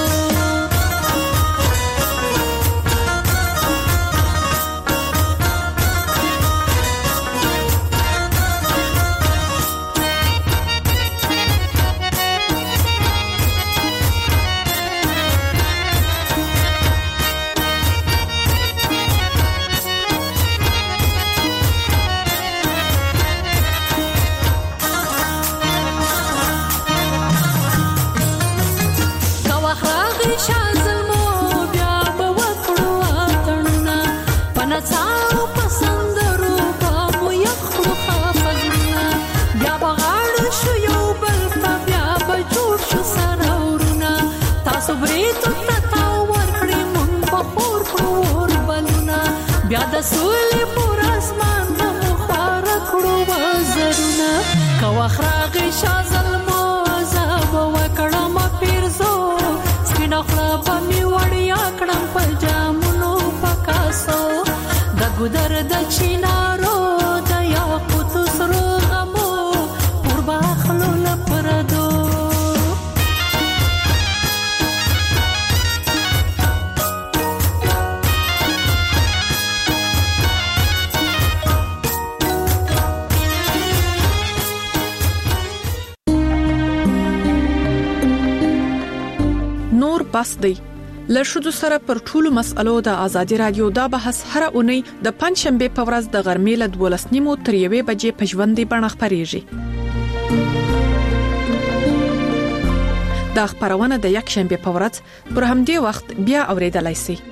بیا د سولې پر اسمان د مخار کړو وزرونه کا وخراغ شا ظلمو چینارو د یاقوت سرو غمو قربا خلو لپردو نور بس دی لشدو سره پر ټولو مسألو د ازادي رادیو دا بحث هر اونۍ د پنځشنبه په ورځ د غرمې له دولس نیمو تر یوې بجې په ژوندۍ بڼه خپرېږي. دا خبرونه د یک شنبه په ورځ پر همدې وخت بیا اوریدلای شئ.